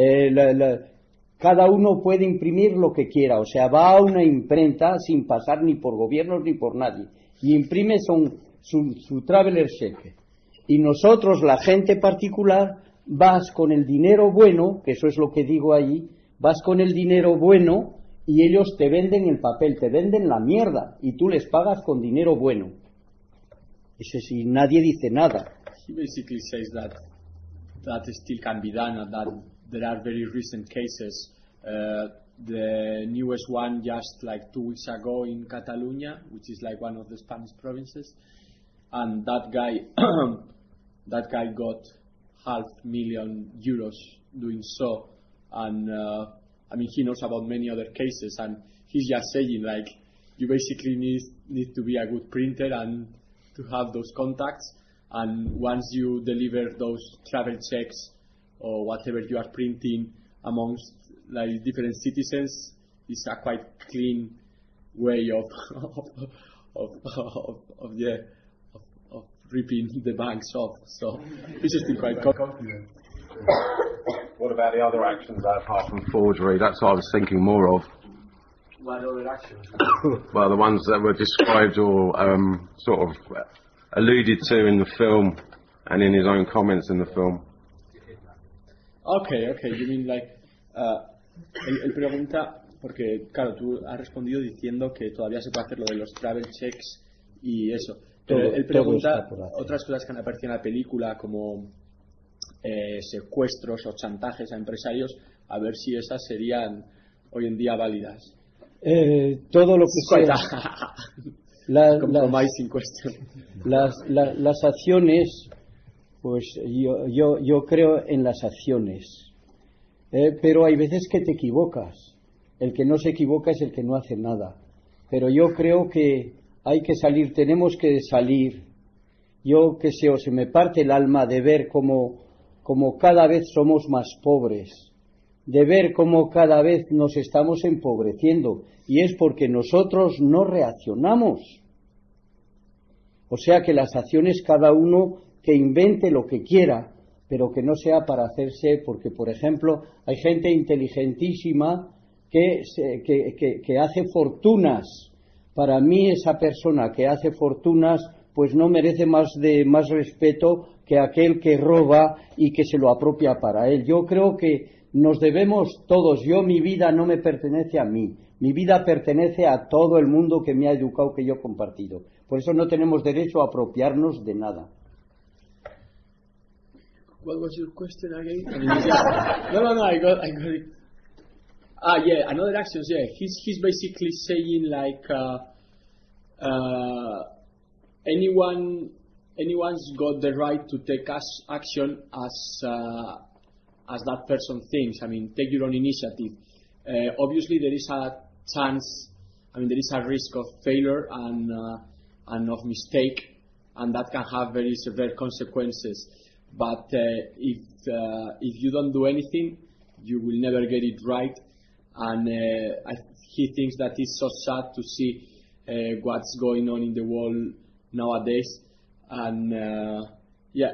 Cada uno puede imprimir lo que quiera, o sea, va a una imprenta sin pasar ni por gobiernos ni por nadie y imprime su Traveller Check. Y nosotros, la gente particular, vas con el dinero bueno, que eso es lo que digo ahí, vas con el dinero bueno y ellos te venden el papel, te venden la mierda y tú les pagas con dinero bueno. Eso sí, nadie dice nada. He basically says that still can be done, and that there are very recent cases. The newest one just like 2 weeks ago in Catalonia, which is like one of the Spanish provinces, and that guy got €500,000 doing so, and I mean, he knows about many other cases, and he's just saying like you basically need to be a good printer and to have those contacts, and once you deliver those travel checks or whatever you are printing amongst like different citizens, it's a quite clean way of ripping the banks off. So it's just quite confident. What about the other actions apart from forgery? That's what I was thinking more of. What other actions? Well, the ones that were described or sort of alluded to in the film and in his own comments in the film. Okay, you mean like... él pregunta, porque claro, tú has respondido diciendo que todavía se puede hacer lo de los travel checks y eso. Pero él pregunta otras cosas que han aparecido en la película como secuestros o chantajes a empresarios, a ver si esas serían hoy en día válidas. Todo lo que sea las acciones, pues yo creo en las acciones, pero hay veces que te equivocas. El que no se equivoca es el que no hace nada, pero yo creo que hay que salir, tenemos que salir. Yo que sé, o se me parte el alma de ver cómo cada vez somos más pobres, de ver cómo cada vez nos estamos empobreciendo, y es porque nosotros no reaccionamos. O sea que las acciones, cada uno que invente lo que quiera, pero que no sea para hacerse, porque por ejemplo hay gente inteligentísima que hace fortunas. Para mí esa persona que hace fortunas pues no merece más respeto que aquel que roba y que se lo apropia para él. Yo creo que nos debemos todos. Mi vida no me pertenece a mí. Mi vida pertenece a todo el mundo que me ha educado, que yo he compartido. Por eso no tenemos derecho a apropiarnos de nada. What was your question again? No, I got it. Yeah, another actions. Yeah, he's basically saying like anyone's got the right to take action as that person thinks. I mean, take your own initiative. Obviously, there is a chance. I mean, there is a risk of failure and of mistake, and that can have very severe consequences. But if you don't do anything, you will never get it right. And he thinks that it's so sad to see what's going on in the world nowadays. And yeah,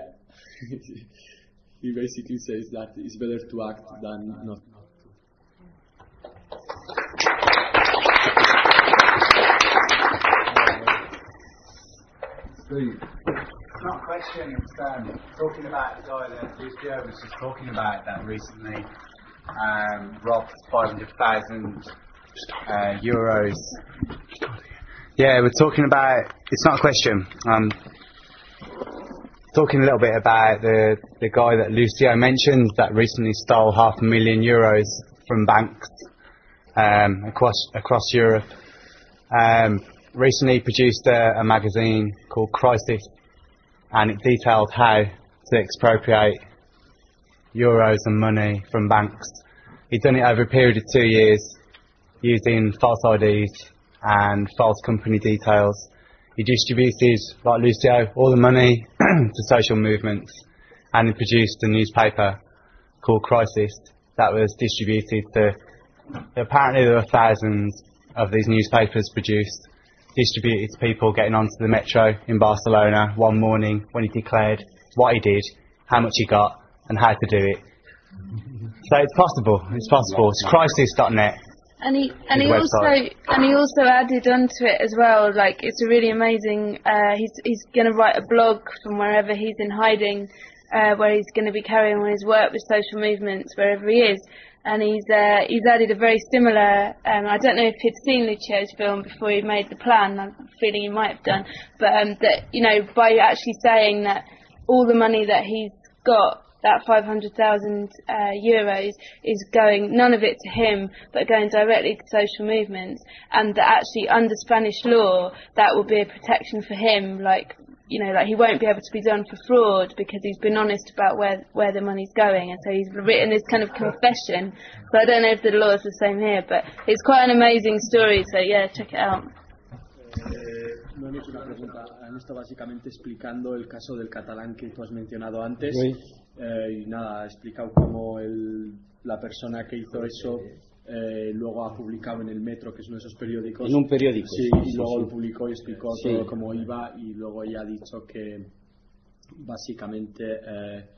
he basically says that it's better to act than not to. It's not a question, it's talking about the guy that Lucio was just talking about that recently robbed 500,000 euros. Yeah, we're talking about, it's not a question, talking a little bit about the guy that Lucio mentioned that recently stole €500,000 euros from banks across Europe. Recently produced a magazine called Crisis, and it detailed how to expropriate euros and money from banks. He'd done it over a period of 2 years using false IDs and false company details. He distributed, like Lucio, all the money to social movements, and he produced a newspaper called Crisis that was distributed to, apparently there were thousands of these newspapers produced, distributed to people getting onto the metro in Barcelona one morning when he declared what he did, how much he got, and how to do it. So it's possible. It's crisis.net. And he also added onto it as well. Like, it's a really amazing. He's going to write a blog from wherever he's in hiding, where he's going to be carrying on his work with social movements wherever he is. And he's added a very similar. I don't know if he'd seen Lucio's film before he made the plan. I'm feeling he might have done, but that by actually saying that all the money that he's got, that 500,000 euros, is going, none of it to him, but going directly to social movements, and that actually under Spanish law that will be a protection for him, like he won't be able to be done for fraud because he's been honest about where the money's going, and so he's written this kind of confession. So I don't know if the law is the same here, but it's quite an amazing story, so yeah, check it out. No han hecho una pregunta, han estado básicamente explicando el caso del catalán que tú has mencionado antes. Sí. Y nada, ha explicado cómo la persona que hizo eso luego ha publicado en el Metro, que es uno de esos periódicos. En un periódico. Sí, sí, y luego sí. lo publicó y explicó todo cómo iba, y luego ella ha dicho que básicamente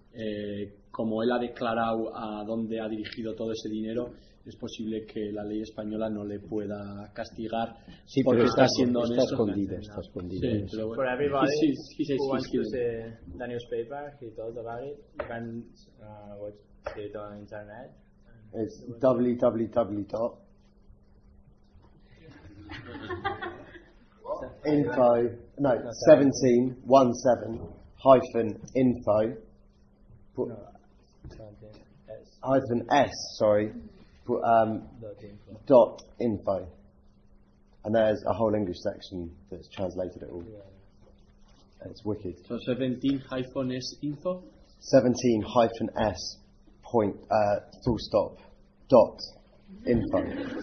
como él ha declarado a dónde ha dirigido todo ese dinero, es posible que la ley española no le pueda castigar Sí, porque pero está siendo está honesto. escondido, está escondido. Sí, pero bueno. For everybody He says who wants he's to kidding. see the newspaper, he told about it. You can watch it on internet. It's www. Info, no, 17 hyphen info hyphen s, sorry, dot info. And there's a whole English section that's translated it all. It's wicked. So 17 hyphen s info. 17 hyphen s point full stop dot info.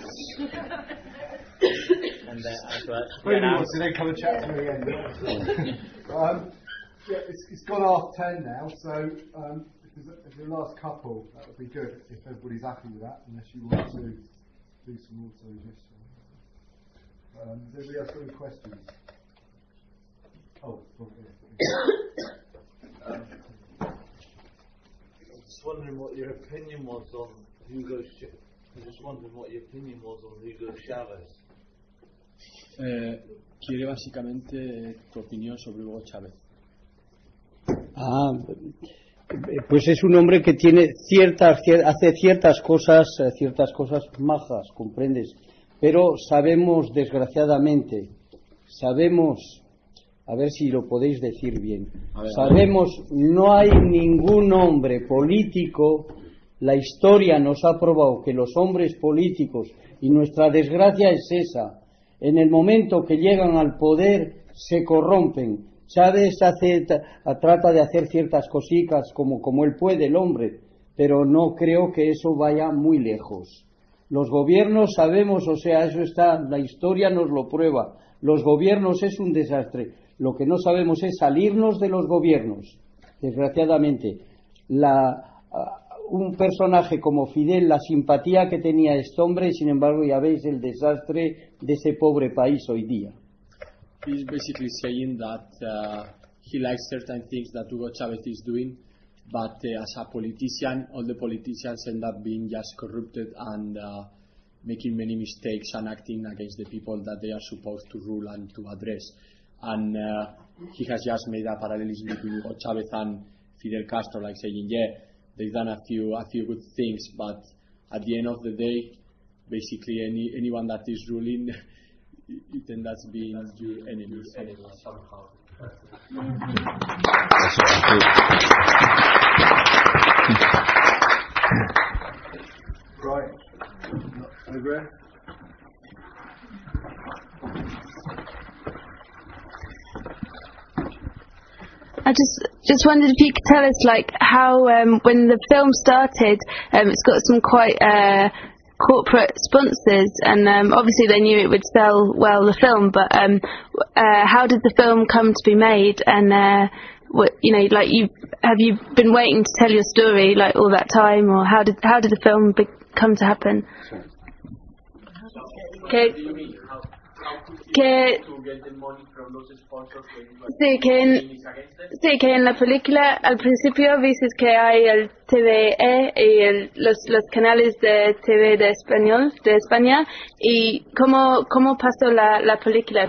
And then as well, Really wants to then come and chat to me again. Yeah, it's gone 10:30 now, so if the last couple, that would be good if everybody's happy with that, unless you want to do some more suggestions. Does anybody else got any questions? Oh, Just wondering what your opinion was on Hugo Chavez. Quiere básicamente tu opinión sobre Hugo Chávez. Pues es un hombre que tiene hace ciertas cosas majas, ¿comprendes? Pero sabemos, desgraciadamente, a ver si lo podéis decir bien, no hay ningún hombre político, la historia nos ha probado que los hombres políticos, y nuestra desgracia es esa, en el momento que llegan al poder se corrompen. Chávez trata de hacer ciertas cositas como él puede, el hombre, pero no creo que eso vaya muy lejos. Los gobiernos sabemos, o sea, eso está, la historia nos lo prueba, los gobiernos es un desastre. Lo que no sabemos es salirnos de los gobiernos, desgraciadamente. Un personaje como Fidel, la simpatía que tenía este hombre, sin embargo ya veis el desastre de ese pobre país hoy día. He's basically saying that he likes certain things that Hugo Chavez is doing, but as a politician, all the politicians end up being just corrupted and making many mistakes and acting against the people that they are supposed to rule and to address. And he has just made a parallelism between Hugo Chavez and Fidel Castro, like saying, yeah, they've done a few good things, but at the end of the day, basically anyone that is ruling, it ends up being your enemies somehow. Right. Over. I just wondered if you could tell us, like, how when the film started, it's got some quite corporate sponsors, and obviously they knew it would sell well, the film. But how did the film come to be made? And have you been waiting to tell your story like all that time, or how did the film come to happen? Sí, que en la película al principio dices que hay el TVE y los canales de TV de España, y cómo pasó la película,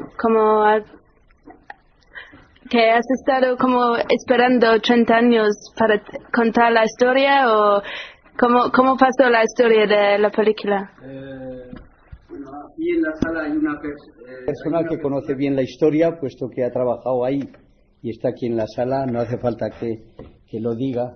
que has estado como esperando 30 años para contar la historia, o cómo pasó la historia de la película. Bueno, aquí en la sala hay una persona que conoce bien la historia, puesto que ha trabajado ahí y está aquí en la sala, no hace falta que lo diga.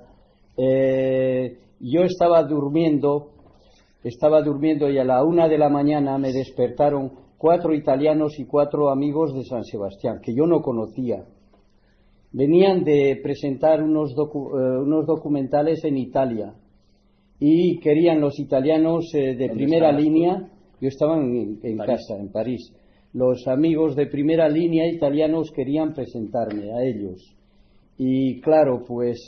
Yo estaba durmiendo y a la 1 de la mañana me despertaron 4 italianos y 4 amigos de San Sebastián, que yo no conocía. Venían de presentar unos documentales en Italia y querían los italianos de primera línea. Yo estaba en casa, en París. Los amigos de primera línea italianos querían presentarme a ellos. Y claro, pues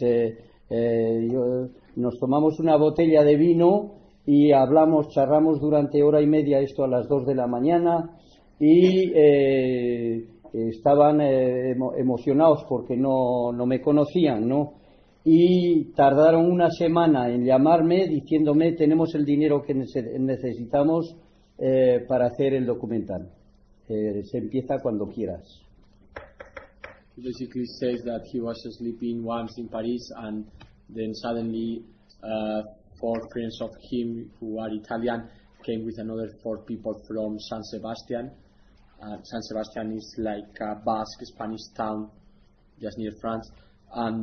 nos tomamos una botella de vino y charramos durante hora y media, esto a las 2 de la mañana, y estaban emocionados porque no me conocían, ¿no? y tardaron una semana en llamarme diciéndome tenemos el dinero que necesitamos para hacer el documental. Se empieza cuando quieras. He basically says that he was sleeping once in Paris and then suddenly 4 friends of him who are Italian came with another 4 people from San Sebastian. San Sebastian is like a Basque Spanish town just near France, and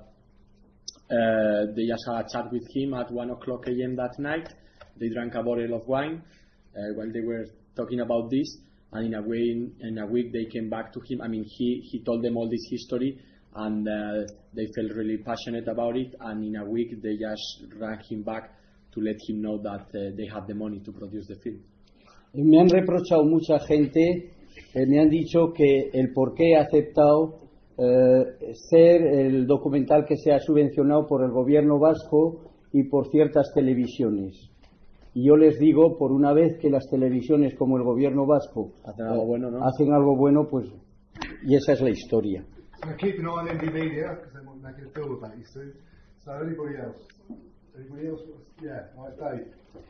they just had a chat with him at 1 o'clock a.m. that night. They drank a bottle of wine while they were talking about this, and in a week they came back to him. I mean, he told them all this history, and they felt really passionate about it, and in a week they just rang him back to let him know that they had the money to produce the film. Me han reprochado mucha gente, me han dicho que el por qué he aceptado ser el documental que sea subvencionado por el gobierno vasco y por ciertas televisiones. Y yo les digo, por una vez que las televisiones como el gobierno vasco hacen algo bueno, ¿no? Hacen algo bueno, pues, y esa es la historia. So keep an eye on ND Media because they might make a film about you soon. So anybody else? Anybody else? Yeah, right, Dave.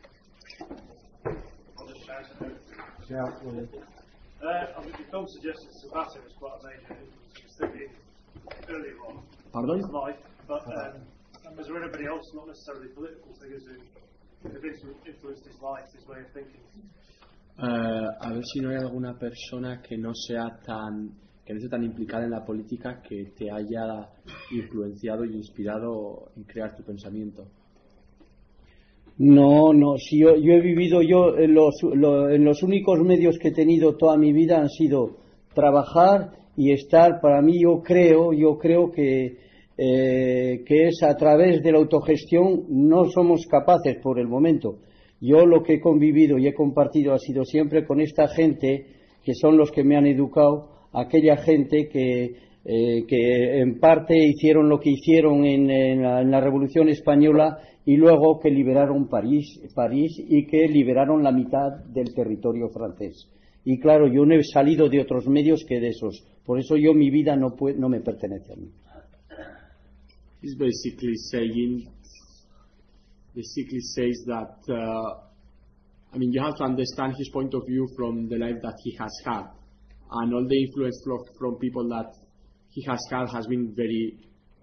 I'll just shout it out. Shout. I think the film suggested Sebastian was quite a major influence in his thinking earlier on Pardon? in his life, but was there anybody else, not necessarily political figures, who have influenced his life, his way of thinking? A ver si no hay alguna persona que no sea tan implicada en la política que te haya influenciado y inspirado en crear tu pensamiento. No, si yo he vivido, en los únicos medios que he tenido toda mi vida han sido trabajar y estar. Para mí yo creo que es a través de la autogestión. No somos capaces por el momento. Yo lo que he convivido y he compartido ha sido siempre con esta gente que son los que me han educado, aquella gente que en parte hicieron lo que hicieron en la Revolución Española y luego que liberaron París y que liberaron la mitad del territorio francés. Y claro, yo no he salido de otros medios que de esos. Por eso mi vida no me pertenece a mí. He's basically says that you have to understand his point of view from the life that he has had, and all the influence from people that he has had has been very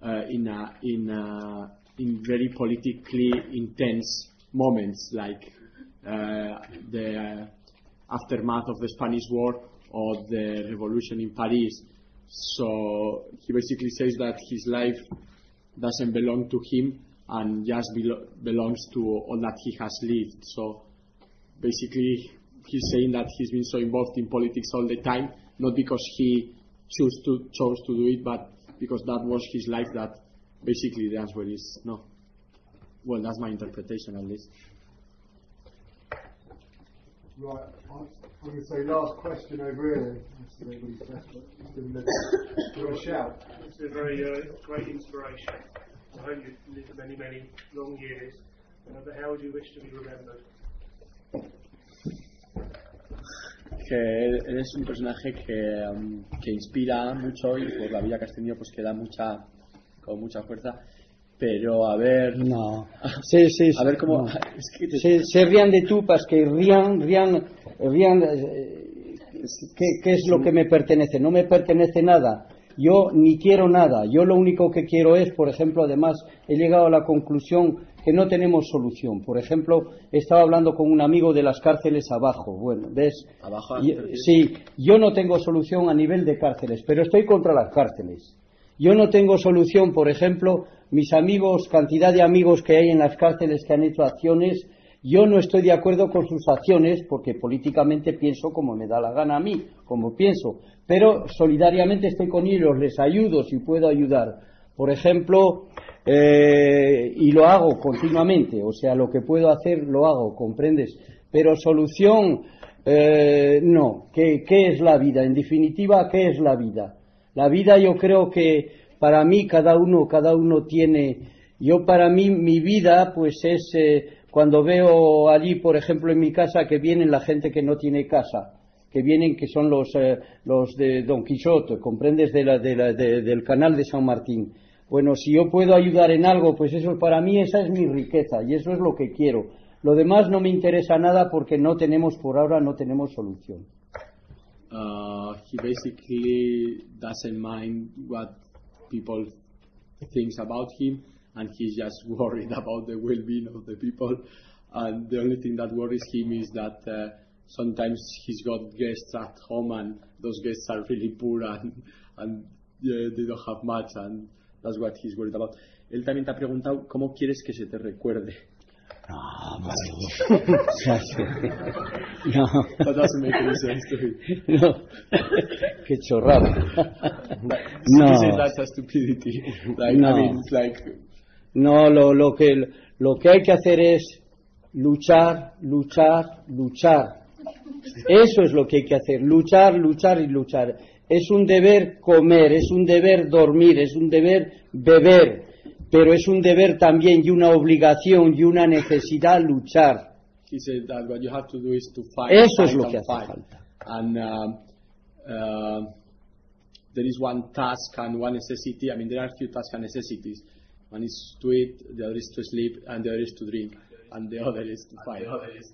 in very politically intense moments, like the aftermath of the Spanish War or the revolution in Paris. So he basically says that his life doesn't belong to him and just belongs to all that he has lived. So basically he's saying that he's been so involved in politics all the time, not because he chose to do it, but because that was his life. That basically the answer is no. Well, that's my interpretation at least. Right, I'm going to say last question over here. That's everybody's best, but give a shout. It's been a very great inspiration. I hope you've lived many, many long years. But how would you wish to be remembered? Que eres un personaje que inspira mucho y por la vida que has tenido pues que da con mucha fuerza, pero a ver Sí, a ver cómo no. Se rían de tú, pas que rían ¿qué es lo que me pertenece? No me pertenece nada. Yo ni quiero nada. Yo lo único que quiero es, por ejemplo, además he llegado a la conclusión que no tenemos solución. Por ejemplo, estaba hablando con un amigo de las cárceles abajo. Bueno, ¿ves? Abajo. Sí, yo no tengo solución a nivel de cárceles, pero estoy contra las cárceles. Yo no tengo solución, por ejemplo, mis amigos, cantidad de amigos que hay en las cárceles que han hecho acciones, yo no estoy de acuerdo con sus acciones porque políticamente pienso como me da la gana a mí, como pienso, pero solidariamente estoy con ellos, les ayudo si puedo ayudar. Por ejemplo, y lo hago continuamente, o sea, lo que puedo hacer lo hago, ¿comprendes? Pero solución, no. ¿Qué es la vida? En definitiva, ¿qué es la vida? La vida yo creo que para mí cada uno tiene. Yo para mí mi vida pues es cuando veo allí, por ejemplo, en mi casa que vienen la gente que no tiene casa, que vienen, que son los de Don Quijote, comprendes, del canal de San Martín. Bueno, si yo puedo ayudar en algo, pues eso para mí esa es mi riqueza y eso es lo que quiero. Lo demás no me interesa nada porque por ahora no tenemos solución. He basically doesn't mind what people think about him, and he's just worried about the well-being of the people. And the only thing that worries him is that sometimes he's got guests at home, and those guests are really poor and they don't have much, and that's what he's worried about. Él también te ha preguntado cómo quieres que se te recuerde. No. That doesn't make any sense to me. No. Qué chorrada. No. No. That's a stupidity. Like, No. I mean, it's like... No, lo que hay que hacer es luchar. Eso es lo que hay que hacer, luchar y luchar. Es un deber comer, es un deber dormir, es un deber beber, pero es un deber también y una obligación y una necesidad luchar. He said that what you have to do is to fight. Eso es fight lo and que hace fight. falta. And there is one task and one necessity. I mean, there are a few tasks and necessities. One is to eat, the other is to sleep, and the other is to drink, and the other is to fight.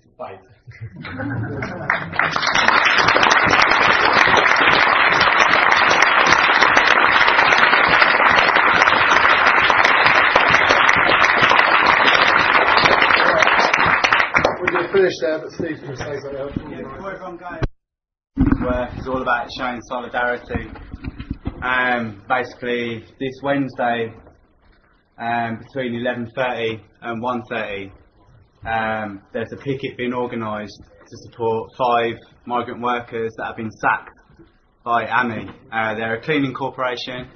We're going to finish there, but Steve's going to say something else. Work is all about showing solidarity. Basically, this Wednesday, between 11:30 and 1:30, there's a picket being organised to support 5 migrant workers that have been sacked by AMI. They're a cleaning corporation.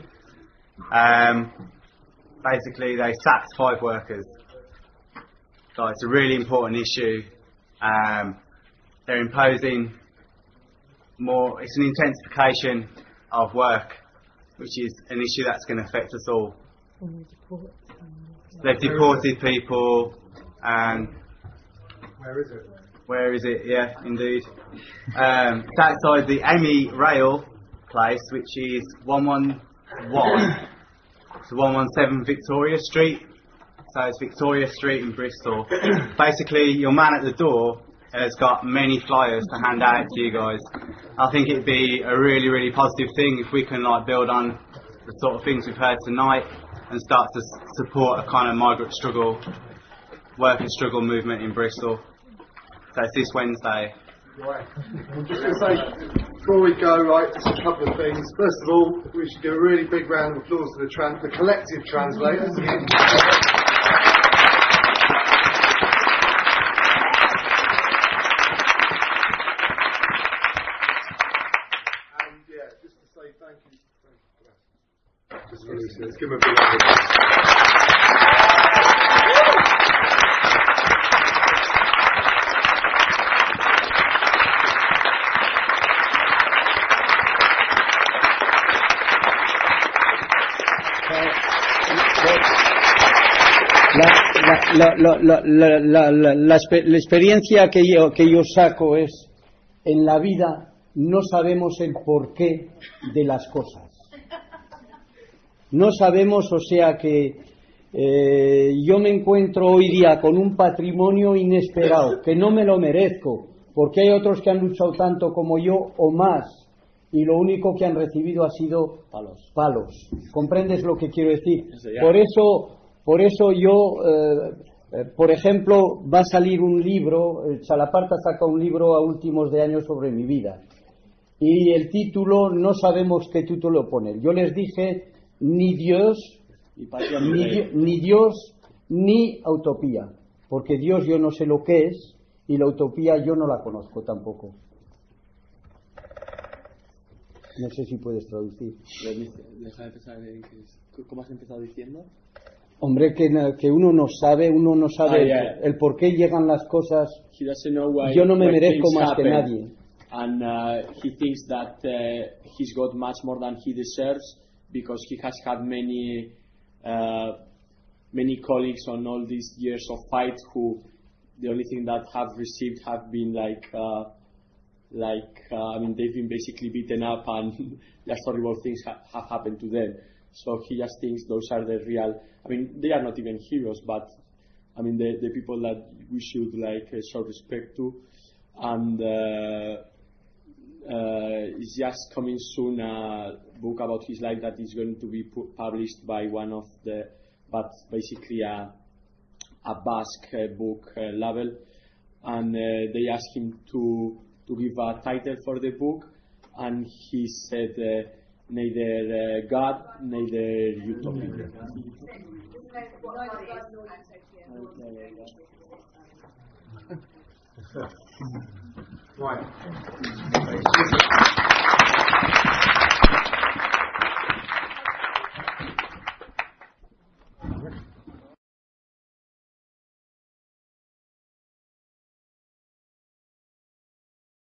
Basically, they sacked 5 workers. So it's a really important issue. They're imposing more. It's an intensification of work, which is an issue that's going to affect us all. They've deported people, and where is it? Yeah, indeed. It's outside the Amy Rail place, which is 111. It's 117 Victoria Street. So it's Victoria Street in Bristol. Basically, your man at the door has got many flyers to hand out to you guys. I think it'd be a really, really positive thing if we can build on the sort of things we've heard tonight and start to support a kind of migrant struggle, worker struggle movement in Bristol. So it's this Wednesday. Right. I'm just going to say, before we go, just a couple of things. First of all, we should give a really big round of applause to the collective translators. Let's give him a big La experiencia que yo saco es, en la vida no sabemos el porqué de las cosas. No sabemos, o sea que yo me encuentro hoy día con un patrimonio inesperado, que no me lo merezco, porque hay otros que han luchado tanto como yo o más, y lo único que han recibido ha sido palos. ¿Comprendes lo que quiero decir? Por eso yo, por ejemplo, va a salir un libro, Chalaparta saca un libro a últimos de año sobre mi vida, y el título no sabemos qué título poner. Yo les dije, ni Dios, ni utopía, porque Dios yo no sé lo que es y la utopía yo no la conozco tampoco. No sé si puedes traducir. Deja de pensar en ¿cómo has empezado diciendo? Hombre, que uno no sabe el por qué llegan las cosas. Yo no me merezco más que nadie. And he thinks that he's got much more than he deserves, because he has had many colleagues on all these years of fight who the only thing that have received have been I mean, they've been basically beaten up and just horrible things have happened to them. So he just thinks those are the real, I mean, they are not even heroes, but I mean, the people that we should show respect to. And it's just coming soon a book about his life that is going to be published by one of the, but basically a Basque book label. And they asked him to give a title for the book, and he said neither God, neither utopia. Right.